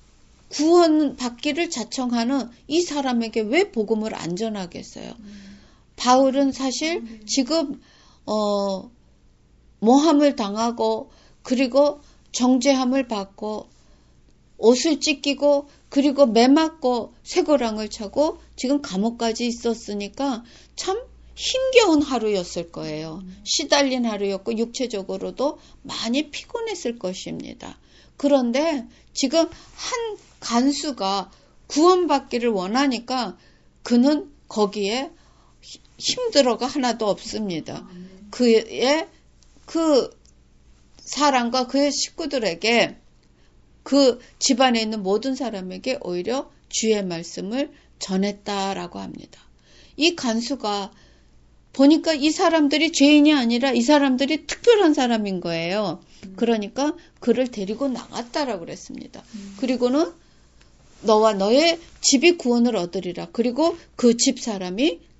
구원 받기를 자청하는 이 사람에게 왜 복음을 안 전하겠어요? 음. 바울은 사실 음. 지금 어, 모함을 당하고 그리고 정죄함을 받고 옷을 찢기고 그리고 매 맞고 쇠고랑을 차고 지금 감옥까지 있었으니까 참 힘겨운 하루였을 거예요. 음. 시달린 하루였고 육체적으로도 많이 피곤했을 것입니다. 그런데 지금 한 간수가 구원받기를 원하니까 그는 거기에 힘들어가 하나도 없습니다. 그의 그 사람과 그의 식구들에게 그 집안에 있는 모든 사람에게 오히려 주의 말씀을 전했다라고 합니다. 이 간수가 보니까 이 사람들이 죄인이 아니라 이 사람들이 특별한 사람인 거예요. 음. 그러니까 그를 데리고 나갔다라고 그랬습니다. 음. 그리고는 너와 너의 집이 구원을 얻으리라. 그리고 그 집 사람이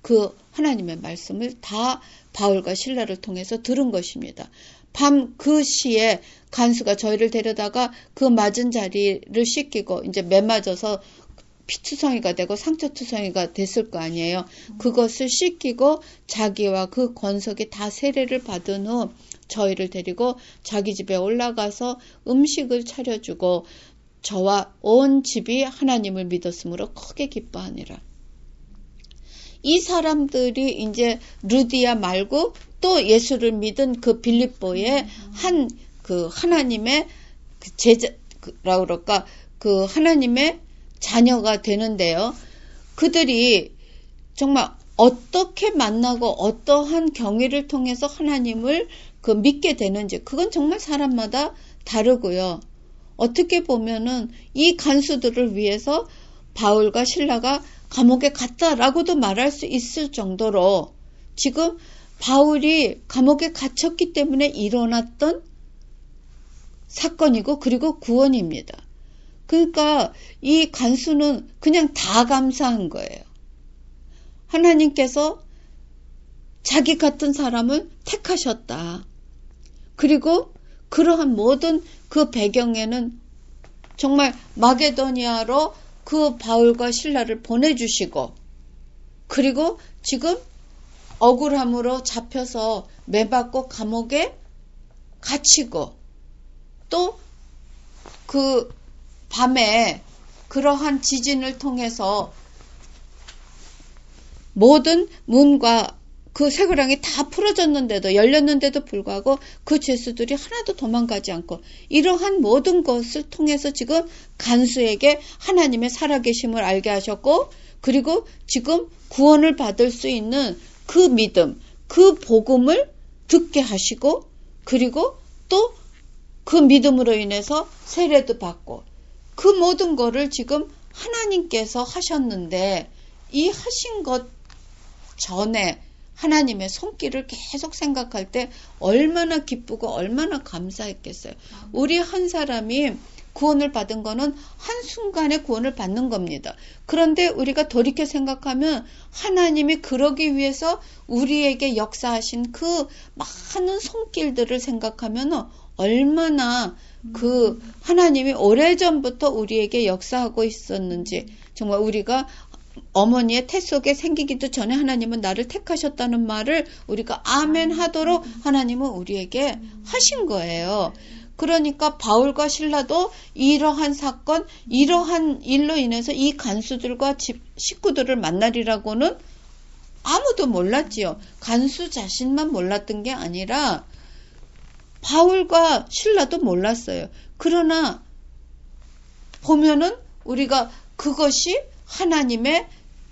그 하나님의 말씀을 다 바울과 실라를 통해서 들은 것입니다. 밤 그 시에 간수가 저희를 데려다가 그 맞은 자리를 씻기고 이제 매맞아서 피투성이가 되고 상처투성이가 됐을 거 아니에요. 그것을 씻기고 자기와 그 권석이 다 세례를 받은 후 저희를 데리고 자기 집에 올라가서 음식을 차려주고 저와 온 집이 하나님을 믿었으므로 크게 기뻐하니라. 이 사람들이 이제 루디아 말고 또 예수를 믿은 그 빌립보의 한 그 하나님의 그 제자라고 그럴까 그 하나님의 자녀가 되는데요. 그들이 정말 어떻게 만나고 어떠한 경위를 통해서 하나님을 그 믿게 되는지 그건 정말 사람마다 다르고요. 어떻게 보면은 이 간수들을 위해서 바울과 실라가 감옥에 갔다라고도 말할 수 있을 정도로 지금 바울이 감옥에 갇혔기 때문에 일어났던 사건이고 그리고 구원입니다. 그러니까 이 간수는 그냥 다 감사한 거예요. 하나님께서 자기 같은 사람을 택하셨다. 그리고 그러한 모든 그 배경에는 정말 마게도니아로 그 바울과 실라를 보내주시고 그리고 지금 억울함으로 잡혀서 매받고 감옥에 갇히고 또 그 밤에 그러한 지진을 통해서 모든 문과 그 쇠고랑이 다 풀어졌는데도 열렸는데도 불구하고 그 죄수들이 하나도 도망가지 않고 이러한 모든 것을 통해서 지금 간수에게 하나님의 살아계심을 알게 하셨고 그리고 지금 구원을 받을 수 있는 그 믿음, 그 복음을 듣게 하시고 그리고 또 그 믿음으로 인해서 세례도 받고 그 모든 거를 지금 하나님께서 하셨는데 이 하신 것 전에 하나님의 손길을 계속 생각할 때 얼마나 기쁘고 얼마나 감사했겠어요. 우리 한 사람이 구원을 받은 거는 한순간에 구원을 받는 겁니다. 그런데 우리가 돌이켜 생각하면 하나님이 그러기 위해서 우리에게 역사하신 그 많은 손길들을 생각하면 얼마나 그 하나님이 오래전부터 우리에게 역사하고 있었는지 정말 우리가 어머니의 태 속에 생기기도 전에 하나님은 나를 택하셨다는 말을 우리가 아멘 하도록 하나님은 우리에게 하신 거예요. 그러니까 바울과 실라도 이러한 사건, 이러한 일로 인해서 이 간수들과 집, 식구들을 만나리라고는 아무도 몰랐지요. 간수 자신만 몰랐던 게 아니라 바울과 실라도 몰랐어요. 그러나 보면은 우리가 그것이 하나님의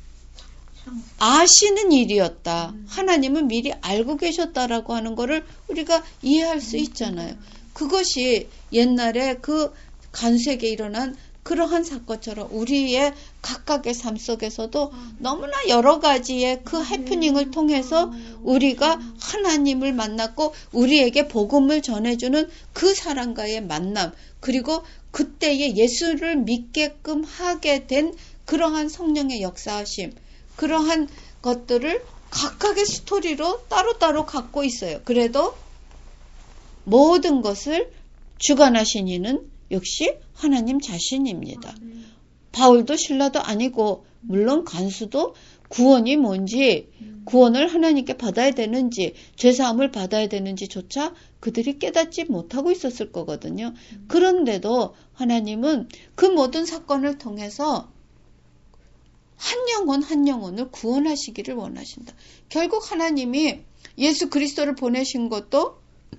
아시는 일이었다. 하나님은 미리 알고 계셨다라고 하는 거를 우리가 이해할 수 있잖아요. 그것이 옛날에 그 간수에게 일어난 그러한 사건처럼 우리의 각각의 삶 속에서도 너무나 여러 가지의 그 해프닝을 통해서 우리가 하나님을 만났고 우리에게 복음을 전해주는 그 사람과의 만남 그리고 그때에 예수를 믿게끔 하게 된 그러한 성령의 역사하심 그러한 것들을 각각의 스토리로 따로따로 갖고 있어요. 그래도 모든 것을 주관하신 이는 역시 하나님 자신입니다. 바울도 실라도 아니고 물론 간수도 구원이 뭔지 구원을 하나님께 받아야 되는지 죄사함을 받아야 되는지조차 그들이 깨닫지 못하고 있었을 거거든요. 그런데도 하나님은 그 모든 사건을 통해서 한 영혼 한 영혼을 구원하시기를 원하신다. 결국 하나님이 예수 그리스도를 보내신 것도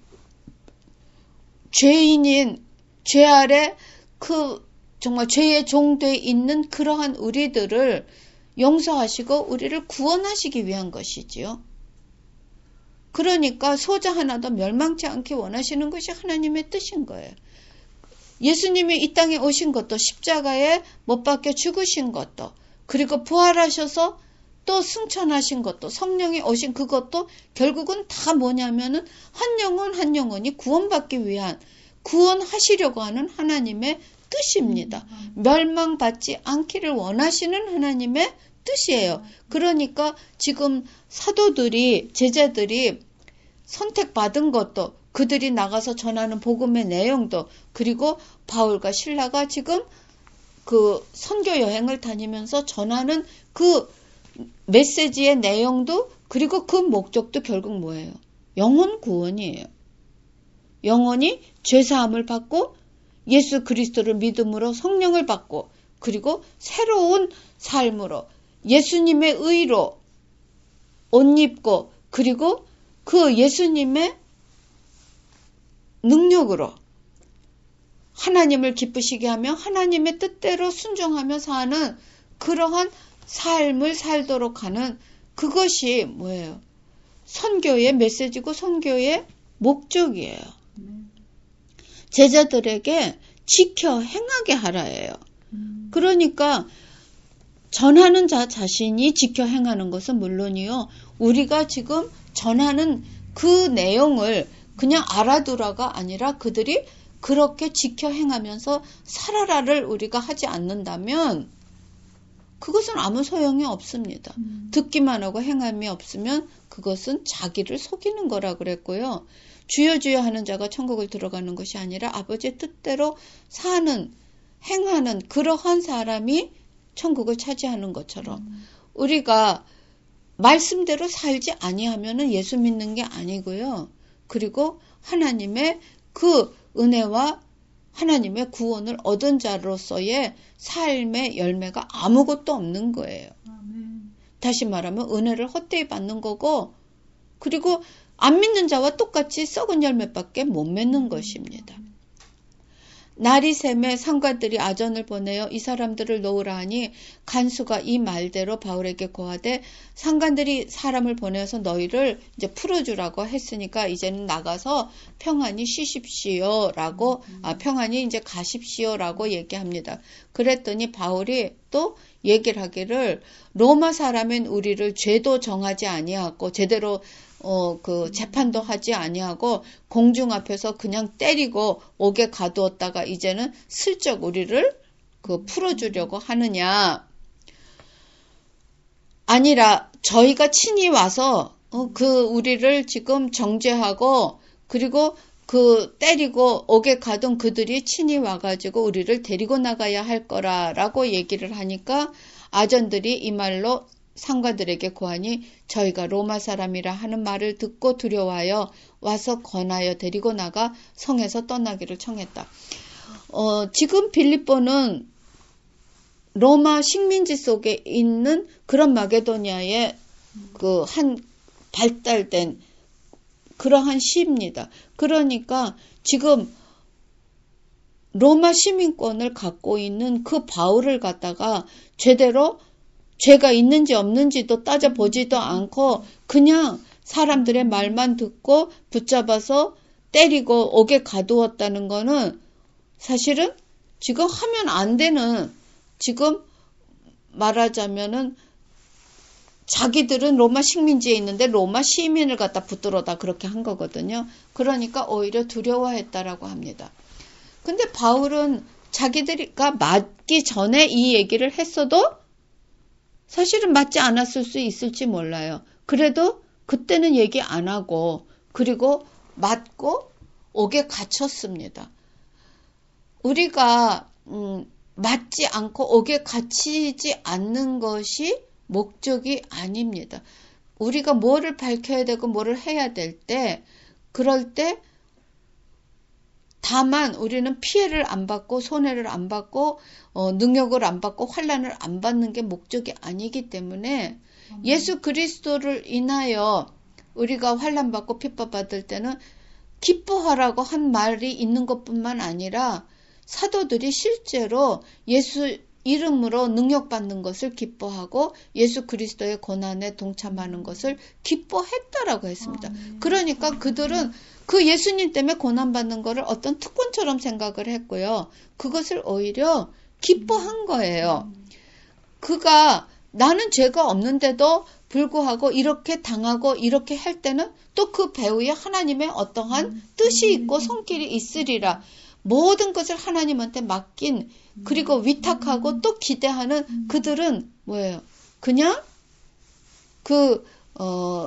죄인인 죄 아래 그 정말 죄의 종되어 있는 그러한 우리들을 용서하시고 우리를 구원하시기 위한 것이지요. 그러니까 소자 하나도 멸망치 않게 원하시는 것이 하나님의 뜻인 거예요. 예수님이 이 땅에 오신 것도 십자가에 못 박혀 죽으신 것도 그리고 부활하셔서 또 승천하신 것도 성령이 오신 그것도 결국은 다 뭐냐면은 한 영혼 한 영혼이 구원받기 위한 구원하시려고 하는 하나님의 뜻입니다. 멸망받지 않기를 원하시는 하나님의 뜻이에요. 그러니까 지금 사도들이, 제자들이 선택받은 것도, 그들이 나가서 전하는 복음의 내용도, 그리고 바울과 실라가 지금 그 선교 여행을 다니면서 전하는 그 메시지의 내용도, 그리고 그 목적도 결국 뭐예요? 영혼 구원이에요. 영혼이 죄사함을 받고 예수 그리스도를 믿음으로 성령을 받고, 그리고 새로운 삶으로 예수님의 의로 옷 입고, 그리고 그 예수님의 능력으로 하나님을 기쁘시게 하며 하나님의 뜻대로 순종하며 사는 그러한 삶을 살도록 하는, 그것이 뭐예요? 선교의 메시지고 선교의 목적이에요. 제자들에게 지켜 행하게 하라예요. 그러니까 전하는 자 자신이 지켜 행하는 것은 물론이요, 우리가 지금 전하는 그 내용을 그냥 알아두라가 아니라 그들이 그렇게 지켜 행하면서 살아라를 우리가 하지 않는다면 그것은 아무 소용이 없습니다. 음. 듣기만 하고 행함이 없으면 그것은 자기를 속이는 거라 그랬고요. 주여 주여 하는 자가 천국을 들어가는 것이 아니라 아버지의 뜻대로 사는, 행하는 그러한 사람이 천국을 차지하는 것처럼 음. 우리가 말씀대로 살지 아니하면은 예수 믿는 게 아니고요. 그리고 하나님의 그 은혜와 하나님의 구원을 얻은 자로서의 삶의 열매가 아무것도 없는 거예요. 아멘. 다시 말하면 은혜를 헛되이 받는 거고, 그리고 안 믿는 자와 똑같이 썩은 열매밖에 못 맺는 것입니다. 날이 새매 상관들이 아전을 보내어 이 사람들을 놓으라 하니 간수가 이 말대로 바울에게 고하되, 상관들이 사람을 보내서 너희를 이제 풀어주라고 했으니까 이제는 나가서 평안히 쉬십시오라고, 음. 아 평안히 이제 가십시오라고 얘기합니다. 그랬더니 바울이 또 얘기를 하기를, 로마 사람인 우리를 죄도 정하지 아니하고 제대로 어, 그, 재판도 하지 아니하고, 공중 앞에서 그냥 때리고 옥에 가두었다가 이제는 슬쩍 우리를 그 풀어주려고 하느냐. 아니라, 저희가 친히 와서, 어, 그, 우리를 지금 정죄하고, 그리고 그, 때리고 옥에 가둔 그들이 친히 와가지고 우리를 데리고 나가야 할 거라라고 얘기를 하니까, 아전들이 이 말로 상관들에게 고하니 저희가 로마 사람이라 하는 말을 듣고 두려워하여 와서 권하여 데리고 나가 성에서 떠나기를 청했다. 어, 지금 빌립보는 로마 식민지 속에 있는 그런 마게도니아의 그 한 발달된 그러한 시입니다. 그러니까 지금 로마 시민권을 갖고 있는 그 바울을 갖다가 제대로 죄가 있는지 없는지도 따져보지도 않고 그냥 사람들의 말만 듣고 붙잡아서 때리고 옥에 가두었다는 거는 사실은 지금 하면 안 되는, 지금 말하자면은 자기들은 로마 식민지에 있는데 로마 시민을 갖다 붙들어다 그렇게 한 거거든요. 그러니까 오히려 두려워했다라고 합니다. 근데 바울은 자기들이가 맞기 전에 이 얘기를 했어도 사실은 맞지 않았을 수 있을지 몰라요. 그래도 그때는 얘기 안 하고, 그리고 맞고 옥에 갇혔습니다. 우리가 음, 맞지 않고 옥에 갇히지 않는 것이 목적이 아닙니다. 우리가 뭐를 밝혀야 되고 뭐를 해야 될 때, 그럴 때 다만 우리는 피해를 안 받고 손해를 안 받고 어, 능력을 안 받고 환난을 안 받는 게 목적이 아니기 때문에 음. 예수 그리스도를 인하여 우리가 환난 받고 핍박 받을 때는 기뻐하라고 한 말이 있는 것뿐만 아니라 사도들이 실제로 예수 이름으로 능력 받는 것을 기뻐하고 예수 그리스도의 고난에 동참하는 것을 기뻐했다라고 했습니다. 그러니까 그들은 그 예수님 때문에 고난받는 것을 어떤 특권처럼 생각을 했고요. 그것을 오히려 기뻐한 거예요. 그가 나는 죄가 없는데도 불구하고 이렇게 당하고 이렇게 할 때는 또 그 배후에 하나님의 어떠한 뜻이 있고 손길이 있으리라. 모든 것을 하나님한테 맡긴, 그리고 위탁하고 또 기대하는 그들은 뭐예요? 그냥 그 어,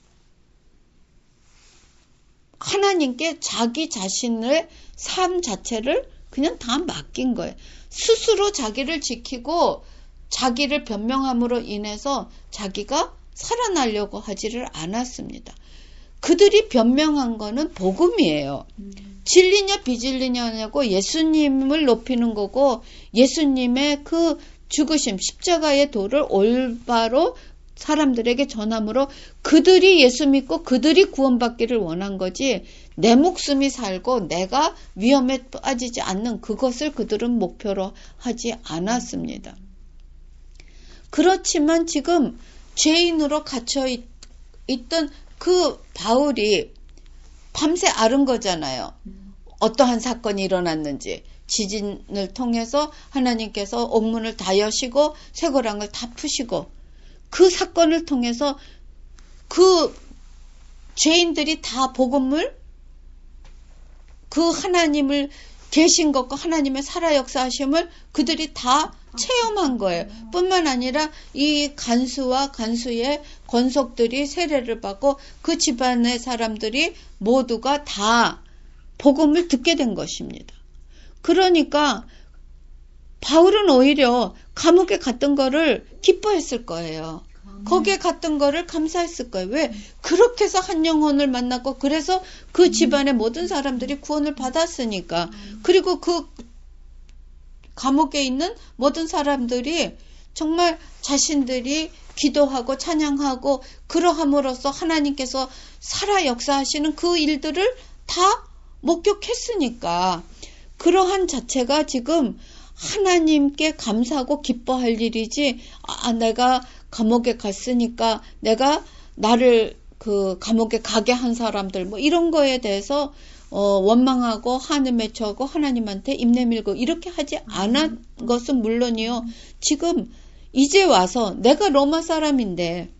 하나님께 자기 자신의 삶 자체를 그냥 다 맡긴 거예요. 스스로 자기를 지키고 자기를 변명함으로 인해서 자기가 살아나려고 하지를 않았습니다. 그들이 변명한 거는 복음이에요. 음. 진리냐 비진리냐고 예수님을 높이는 거고 예수님의 그 죽으심 십자가의 도를 올바로 사람들에게 전함으로 그들이 예수 믿고 그들이 구원받기를 원한 거지 내 목숨이 살고 내가 위험에 빠지지 않는 그것을 그들은 목표로 하지 않았습니다. 그렇지만 지금 죄인으로 갇혀 있, 있던 그 바울이 밤새 앓은 거잖아요. 어떠한 사건이 일어났는지 지진을 통해서 하나님께서 옥문을 다 여시고 쇠고랑을 다 푸시고 그 사건을 통해서 그 죄인들이 다 복음을 그 하나님을 계신 것과 하나님의 살아 역사하심을 그들이 다 체험한 거예요. 뿐만 아니라 이 간수와 간수의 권속들이 세례를 받고 그 집안의 사람들이 모두가 다 복음을 듣게 된 것입니다. 그러니까 바울은 오히려 감옥에 갔던 거를 기뻐했을 거예요. 거기에 갔던 거를 감사했을 거예요. 왜? 그렇게 해서 한 영혼을 만났고 그래서 그 집안의 모든 사람들이 구원을 받았으니까. 그리고 그 감옥에 있는 모든 사람들이 정말 자신들이 기도하고 찬양하고 그러함으로써 하나님께서 살아 역사하시는 그 일들을 다 목격했으니까 그러한 자체가 지금 하나님께 감사하고 기뻐할 일이지 아 내가 감옥에 갔으니까 내가 나를 그 감옥에 가게 한 사람들 뭐 이런 거에 대해서 어, 원망하고 한을 맺혀하고 하나님한테 입 내밀고 이렇게 하지 않은 것은 물론이요. 지금 이제 와서 내가 로마 사람인데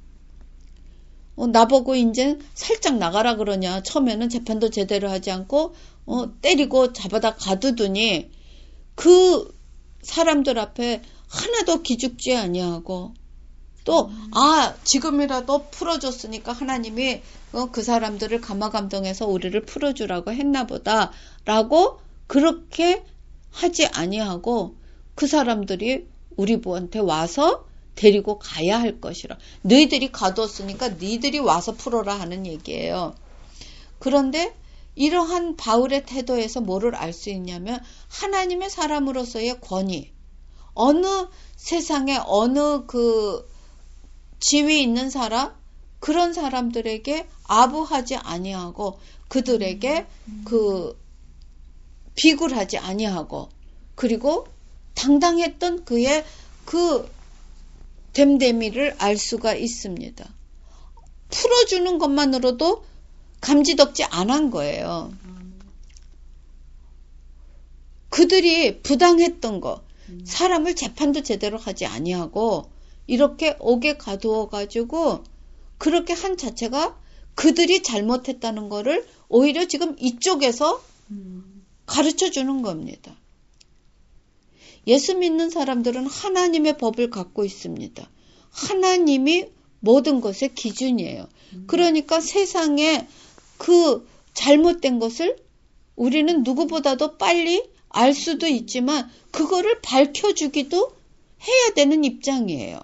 어, 나보고 이제 살짝 나가라 그러냐. 처음에는 재판도 제대로 하지 않고 어, 때리고 잡아다 가두더니 그 사람들 앞에 하나도 기죽지 아니하고 또 아 지금이라도 풀어줬으니까 하나님이 어, 그 사람들을 감화감동해서 우리를 풀어주라고 했나보다 라고 그렇게 하지 아니하고 그 사람들이 우리 부한테 와서 데리고 가야 할 것이라. 너희들이 가뒀으니까 너희들이 와서 풀어라 하는 얘기예요. 그런데 이러한 바울의 태도에서 뭐를 알 수 있냐면 하나님의 사람으로서의 권위, 어느 세상에 어느 그 지위 있는 사람, 그런 사람들에게 아부하지 아니하고 그들에게 그 비굴하지 아니하고 그리고 당당했던 그의 그 됨됨이를 알 수가 있습니다. 풀어주는 것만으로도 감지덕지 안 한 거예요. 그들이 부당했던 거, 사람을 재판도 제대로 하지 아니하고 이렇게 옥에 가두어 가지고 그렇게 한 자체가 그들이 잘못했다는 거를 오히려 지금 이쪽에서 가르쳐 주는 겁니다. 예수 믿는 사람들은 하나님의 법을 갖고 있습니다. 하나님이 모든 것의 기준이에요. 그러니까 세상에 그 잘못된 것을 우리는 누구보다도 빨리 알 수도 있지만 그거를 밝혀주기도 해야 되는 입장이에요.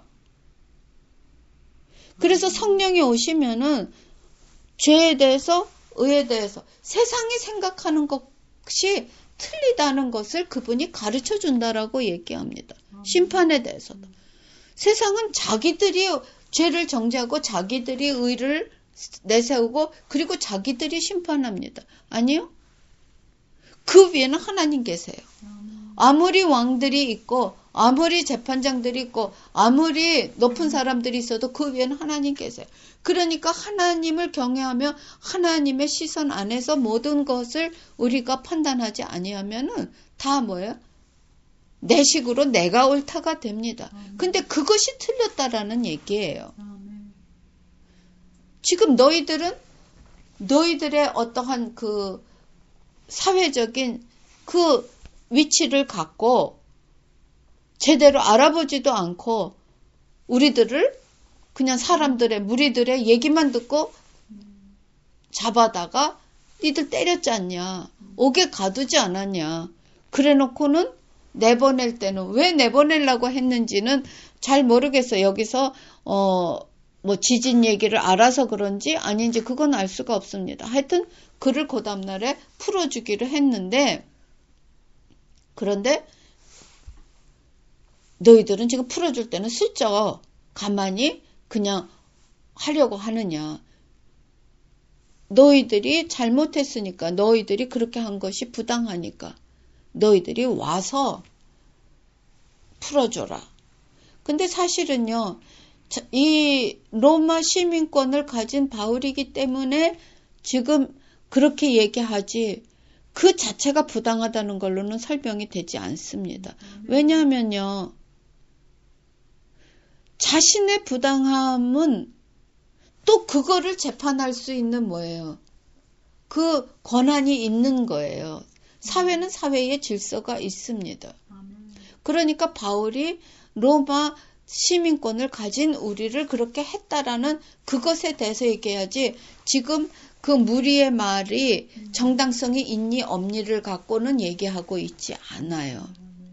그래서 성령이 오시면은 죄에 대해서 의에 대해서 세상이 생각하는 것이 틀리다는 것을 그분이 가르쳐 준다라고 얘기합니다. 심판에 대해서도. 세상은 자기들이 죄를 정죄하고 자기들이 의를 내세우고 그리고 자기들이 심판합니다. 아니요. 그 위에는 하나님 계세요. 아무리 왕들이 있고 아무리 재판장들이 있고 아무리 높은 사람들이 있어도 그 위에는 하나님 계세요. 그러니까 하나님을 경외하며 하나님의 시선 안에서 모든 것을 우리가 판단하지 아니하면은 다 뭐예요? 내 식으로 내가 옳다가 됩니다. 근데 그것이 틀렸다라는 얘기예요. 지금 너희들은 너희들의 어떠한 그 사회적인 그 위치를 갖고 제대로 알아보지도 않고 우리들을 그냥 사람들의 무리들의 얘기만 듣고 잡아다가 니들 때렸지 않냐. 옥에 가두지 않았냐. 그래놓고는 내보낼 때는 왜 내보내려고 했는지는 잘 모르겠어요. 여기서 어, 뭐 지진 얘기를 알아서 그런지 아닌지 그건 알 수가 없습니다. 하여튼 그를 그 다음날에 풀어주기로 했는데 그런데 너희들은 지금 풀어줄 때는 슬쩍 가만히 그냥 하려고 하느냐. 너희들이 잘못했으니까 너희들이 그렇게 한 것이 부당하니까 너희들이 와서 풀어줘라. 근데 사실은요. 이 로마 시민권을 가진 바울이기 때문에 지금 그렇게 얘기하지 그 자체가 부당하다는 걸로는 설명이 되지 않습니다. 왜냐하면요. 자신의 부당함은 또 그거를 재판할 수 있는 뭐예요? 그 권한이 있는 거예요. 사회는 사회의 질서가 있습니다. 그러니까 바울이 로마 시민권을 가진 우리를 그렇게 했다라는 그것에 대해서 얘기해야지 지금 그 무리의 말이 정당성이 있니 없니를 갖고는 얘기하고 있지 않아요.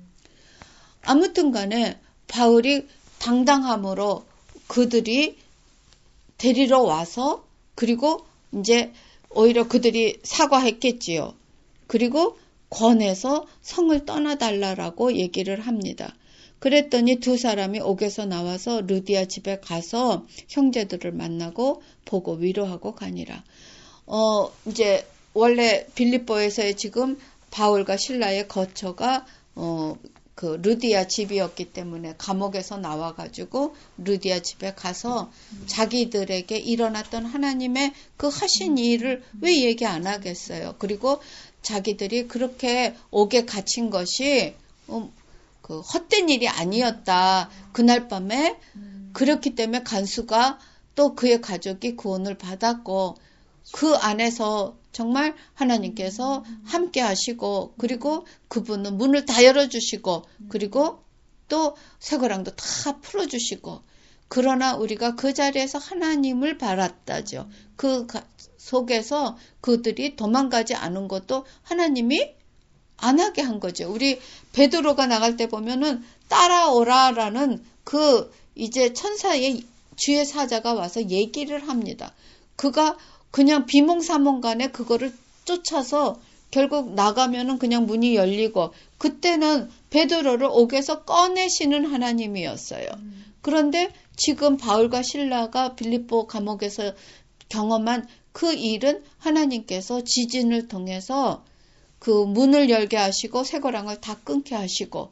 아무튼 간에 바울이 당당함으로 그들이 데리러 와서 그리고 이제 오히려 그들이 사과했겠지요. 그리고 권해서 성을 떠나달라고 얘기를 합니다. 그랬더니 두 사람이 옥에서 나와서 르디아 집에 가서 형제들을 만나고 보고 위로하고 가니라. 어, 이제 원래 빌립보에서의 지금 바울과 실라의 거처가 어, 그 르디아 집이었기 때문에 감옥에서 나와가지고 르디아 집에 가서 자기들에게 일어났던 하나님의 그 하신 일을 왜 얘기 안 하겠어요. 그리고 자기들이 그렇게 옥에 갇힌 것이 어, 그 헛된 일이 아니었다. 그날 밤에 그렇기 때문에 간수가 또 그의 가족이 구원을 받았고 그 안에서 정말 하나님께서 함께 하시고 그리고 그분은 문을 다 열어주시고 그리고 또 쇠고랑도 다 풀어주시고 그러나 우리가 그 자리에서 하나님을 바랐다죠. 그 속에서 그들이 도망가지 않은 것도 하나님이 안 하게 한 거죠. 우리 베드로가 나갈 때 보면은 따라오라라는 그 이제 천사의 주의 사자가 와서 얘기를 합니다. 그가 그냥 비몽사몽간에 그거를 쫓아서 결국 나가면은 그냥 문이 열리고 그때는 베드로를 옥에서 꺼내시는 하나님이었어요. 그런데 지금 바울과 실라가 빌립보 감옥에서 경험한 그 일은 하나님께서 지진을 통해서 그 문을 열게 하시고 쇠고랑을 다 끊게 하시고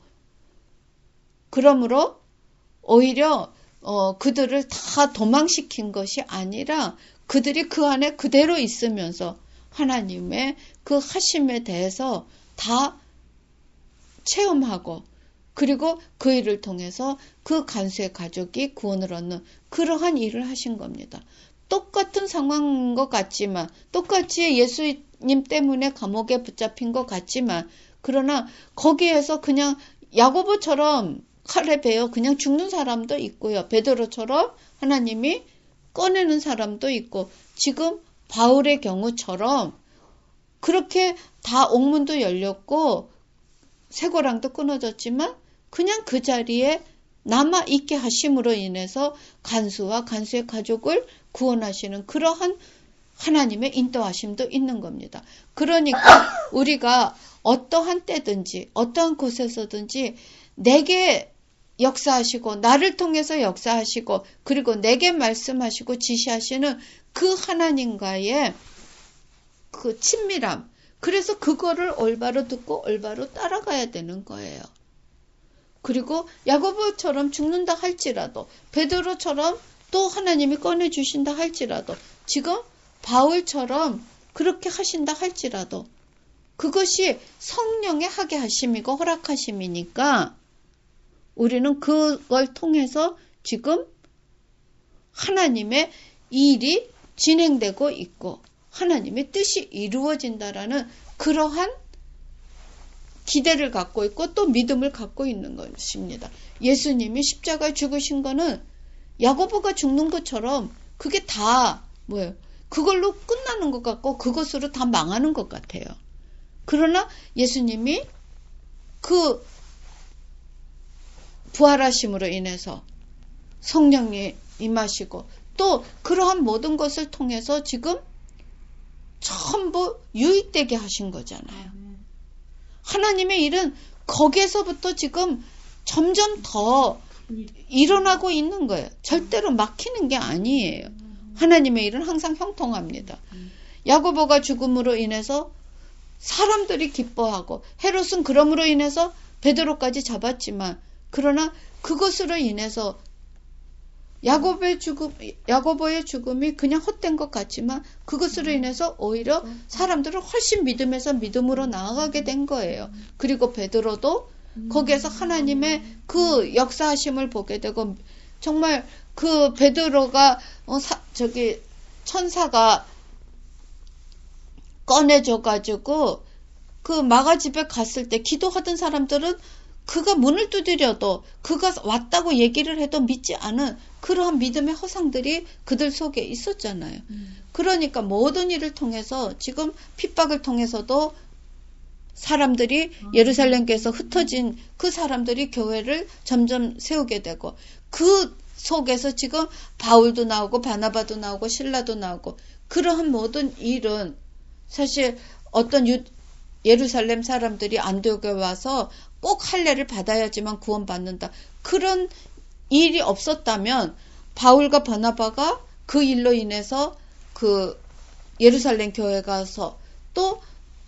그러므로 오히려 어, 그들을 다 도망시킨 것이 아니라 그들이 그 안에 그대로 있으면서 하나님의 그 하심에 대해서 다 체험하고 그리고 그 일을 통해서 그 간수의 가족이 구원을 얻는 그러한 일을 하신 겁니다. 똑같은 상황인 것 같지만 똑같이 예수님 때문에 감옥에 붙잡힌 것 같지만 그러나 거기에서 그냥 야고보처럼 칼에 베어 그냥 죽는 사람도 있고요. 베드로처럼 하나님이 꺼내는 사람도 있고 지금 바울의 경우처럼 그렇게 다 옥문도 열렸고 쇠고랑도 끊어졌지만 그냥 그 자리에 남아있게 하심으로 인해서 간수와 간수의 가족을 구원하시는 그러한 하나님의 인도하심도 있는 겁니다. 그러니까 우리가 어떠한 때든지 어떠한 곳에서든지 내게 역사하시고 나를 통해서 역사하시고 그리고 내게 말씀하시고 지시하시는 그 하나님과의 그 친밀함 그래서 그거를 올바로 듣고 올바로 따라가야 되는 거예요. 그리고 야고보처럼 죽는다 할지라도 베드로처럼 또 하나님이 꺼내주신다 할지라도 지금 바울처럼 그렇게 하신다 할지라도 그것이 성령의 하게 하심이고 허락하심이니까 우리는 그걸 통해서 지금 하나님의 일이 진행되고 있고 하나님의 뜻이 이루어진다라는 그러한 기대를 갖고 있고 또 믿음을 갖고 있는 것입니다. 예수님이 십자가에 죽으신 거는 야고보가 죽는 것처럼 그게 다 뭐예요? 그걸로 끝나는 것 같고 그것으로 다 망하는 것 같아요. 그러나 예수님이 그 부활하심으로 인해서 성령이 임하시고 또 그러한 모든 것을 통해서 지금 전부 유익되게 하신 거잖아요. 하나님의 일은 거기에서부터 지금 점점 더 일어나고 있는 거예요. 절대로 막히는 게 아니에요. 하나님의 일은 항상 형통합니다. 야고보가 죽음으로 인해서 사람들이 기뻐하고 헤롯은 그럼으로 인해서 베드로까지 잡았지만 그러나 그것으로 인해서 야고보의 죽음, 야고보의 죽음이 그냥 헛된 것 같지만 그것으로 인해서 오히려 사람들은 훨씬 믿음에서 믿음으로 나아가게 된 거예요. 그리고 베드로도 거기에서 하나님의 그 역사하심을 보게 되고 정말 그 베드로가 어, 사, 저기 천사가 꺼내줘가지고 그 마가 집에 갔을 때 기도하던 사람들은 그가 문을 두드려도 그가 왔다고 얘기를 해도 믿지 않은 그러한 믿음의 허상들이 그들 속에 있었잖아요. 음. 그러니까 모든 일을 통해서 지금 핍박을 통해서도 사람들이 아. 예루살렘께서 흩어진 그 사람들이 교회를 점점 세우게 되고 그 속에서 지금 바울도 나오고 바나바도 나오고 실라도 나오고 그러한 모든 일은 사실 어떤 유, 예루살렘 사람들이 안디옥에 와서 꼭 할례를 받아야지만 구원받는다. 그런 일이 없었다면 바울과 바나바가 그 일로 인해서 그 예루살렘 교회 가서 또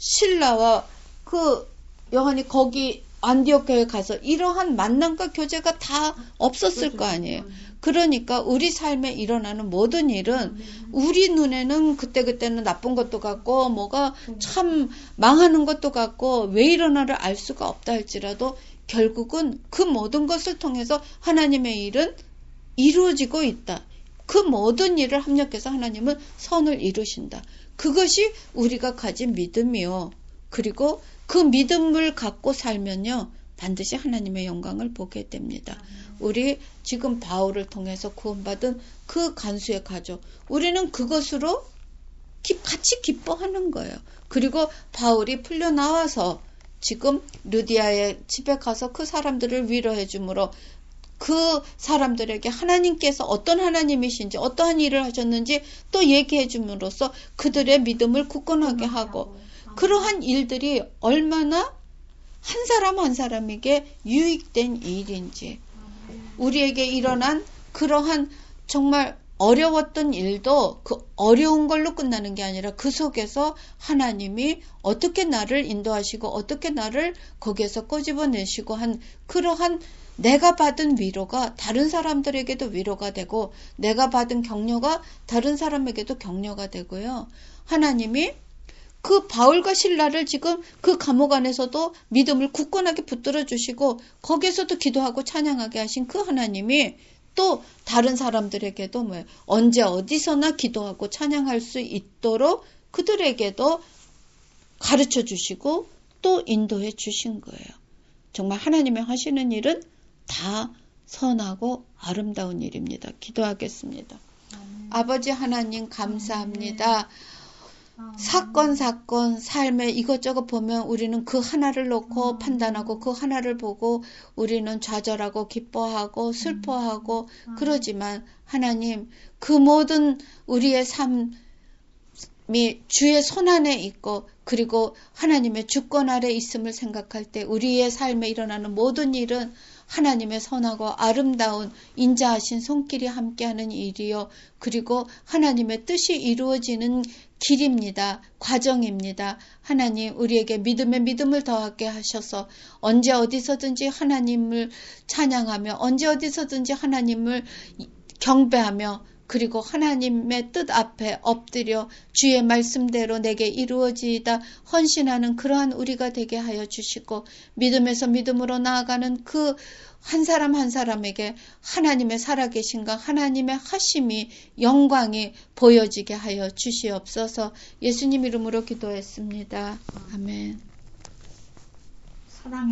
실라와 그 요한이 거기 안디옥 교회 가서 이러한 만남과 교제가 다 없었을 거 아니에요. 그러니까 우리 삶에 일어나는 모든 일은 우리 눈에는 그때그때는 나쁜 것도 같고 뭐가 참 망하는 것도 같고 왜 일어나를 알 수가 없다 할지라도 결국은 그 모든 것을 통해서 하나님의 일은 이루어지고 있다. 그 모든 일을 합력해서 하나님은 선을 이루신다. 그것이 우리가 가진 믿음이요. 그리고 그 믿음을 갖고 살면요. 반드시 하나님의 영광을 보게 됩니다. 우리 지금 바울을 통해서 구원받은 그 간수의 가족, 우리는 그것으로 기, 같이 기뻐하는 거예요. 그리고 바울이 풀려나와서 지금 루디아의 집에 가서 그 사람들을 위로해 주므로 그 사람들에게 하나님께서 어떤 하나님이신지 어떠한 일을 하셨는지 또 얘기해 줌으로써 그들의 믿음을 굳건하게 하고 그러한 일들이 얼마나 한 사람 한 사람에게 유익된 일인지 우리에게 일어난 그러한 정말 어려웠던 일도 그 어려운 걸로 끝나는 게 아니라 그 속에서 하나님이 어떻게 나를 인도하시고 어떻게 나를 거기에서 꼬집어내시고 한 그러한 내가 받은 위로가 다른 사람들에게도 위로가 되고 내가 받은 격려가 다른 사람에게도 격려가 되고요. 하나님이 그 바울과 실라를 지금 그 감옥 안에서도 믿음을 굳건하게 붙들어 주시고 거기에서도 기도하고 찬양하게 하신 그 하나님이 또 다른 사람들에게도 뭐 언제 어디서나 기도하고 찬양할 수 있도록 그들에게도 가르쳐 주시고 또 인도해 주신 거예요. 정말 하나님이 하시는 일은 다 선하고 아름다운 일입니다. 기도하겠습니다. 음. 아버지 하나님 감사합니다. 음. 사건 사건 삶에 이것저것 보면 우리는 그 하나를 놓고 음. 판단하고 그 하나를 보고 우리는 좌절하고 기뻐하고 슬퍼하고 음. 그러지만 하나님 그 모든 우리의 삶이 주의 손안에 있고 그리고 하나님의 주권 아래 있음을 생각할 때 우리의 삶에 일어나는 모든 일은 하나님의 선하고 아름다운 인자하신 손길이 함께하는 일이요. 그리고 하나님의 뜻이 이루어지는 길입니다. 과정입니다. 하나님 우리에게 믿음에 믿음을 더하게 하셔서 언제 어디서든지 하나님을 찬양하며 언제 어디서든지 하나님을 경배하며 그리고 하나님의 뜻 앞에 엎드려 주의 말씀대로 내게 이루어지이다 헌신하는 그러한 우리가 되게 하여 주시고 믿음에서 믿음으로 나아가는 그 한 사람 한 사람에게 하나님의 살아계신가 하나님의 하심이 영광이 보여지게 하여 주시옵소서. 예수님 이름으로 기도했습니다. 아멘. 사랑해.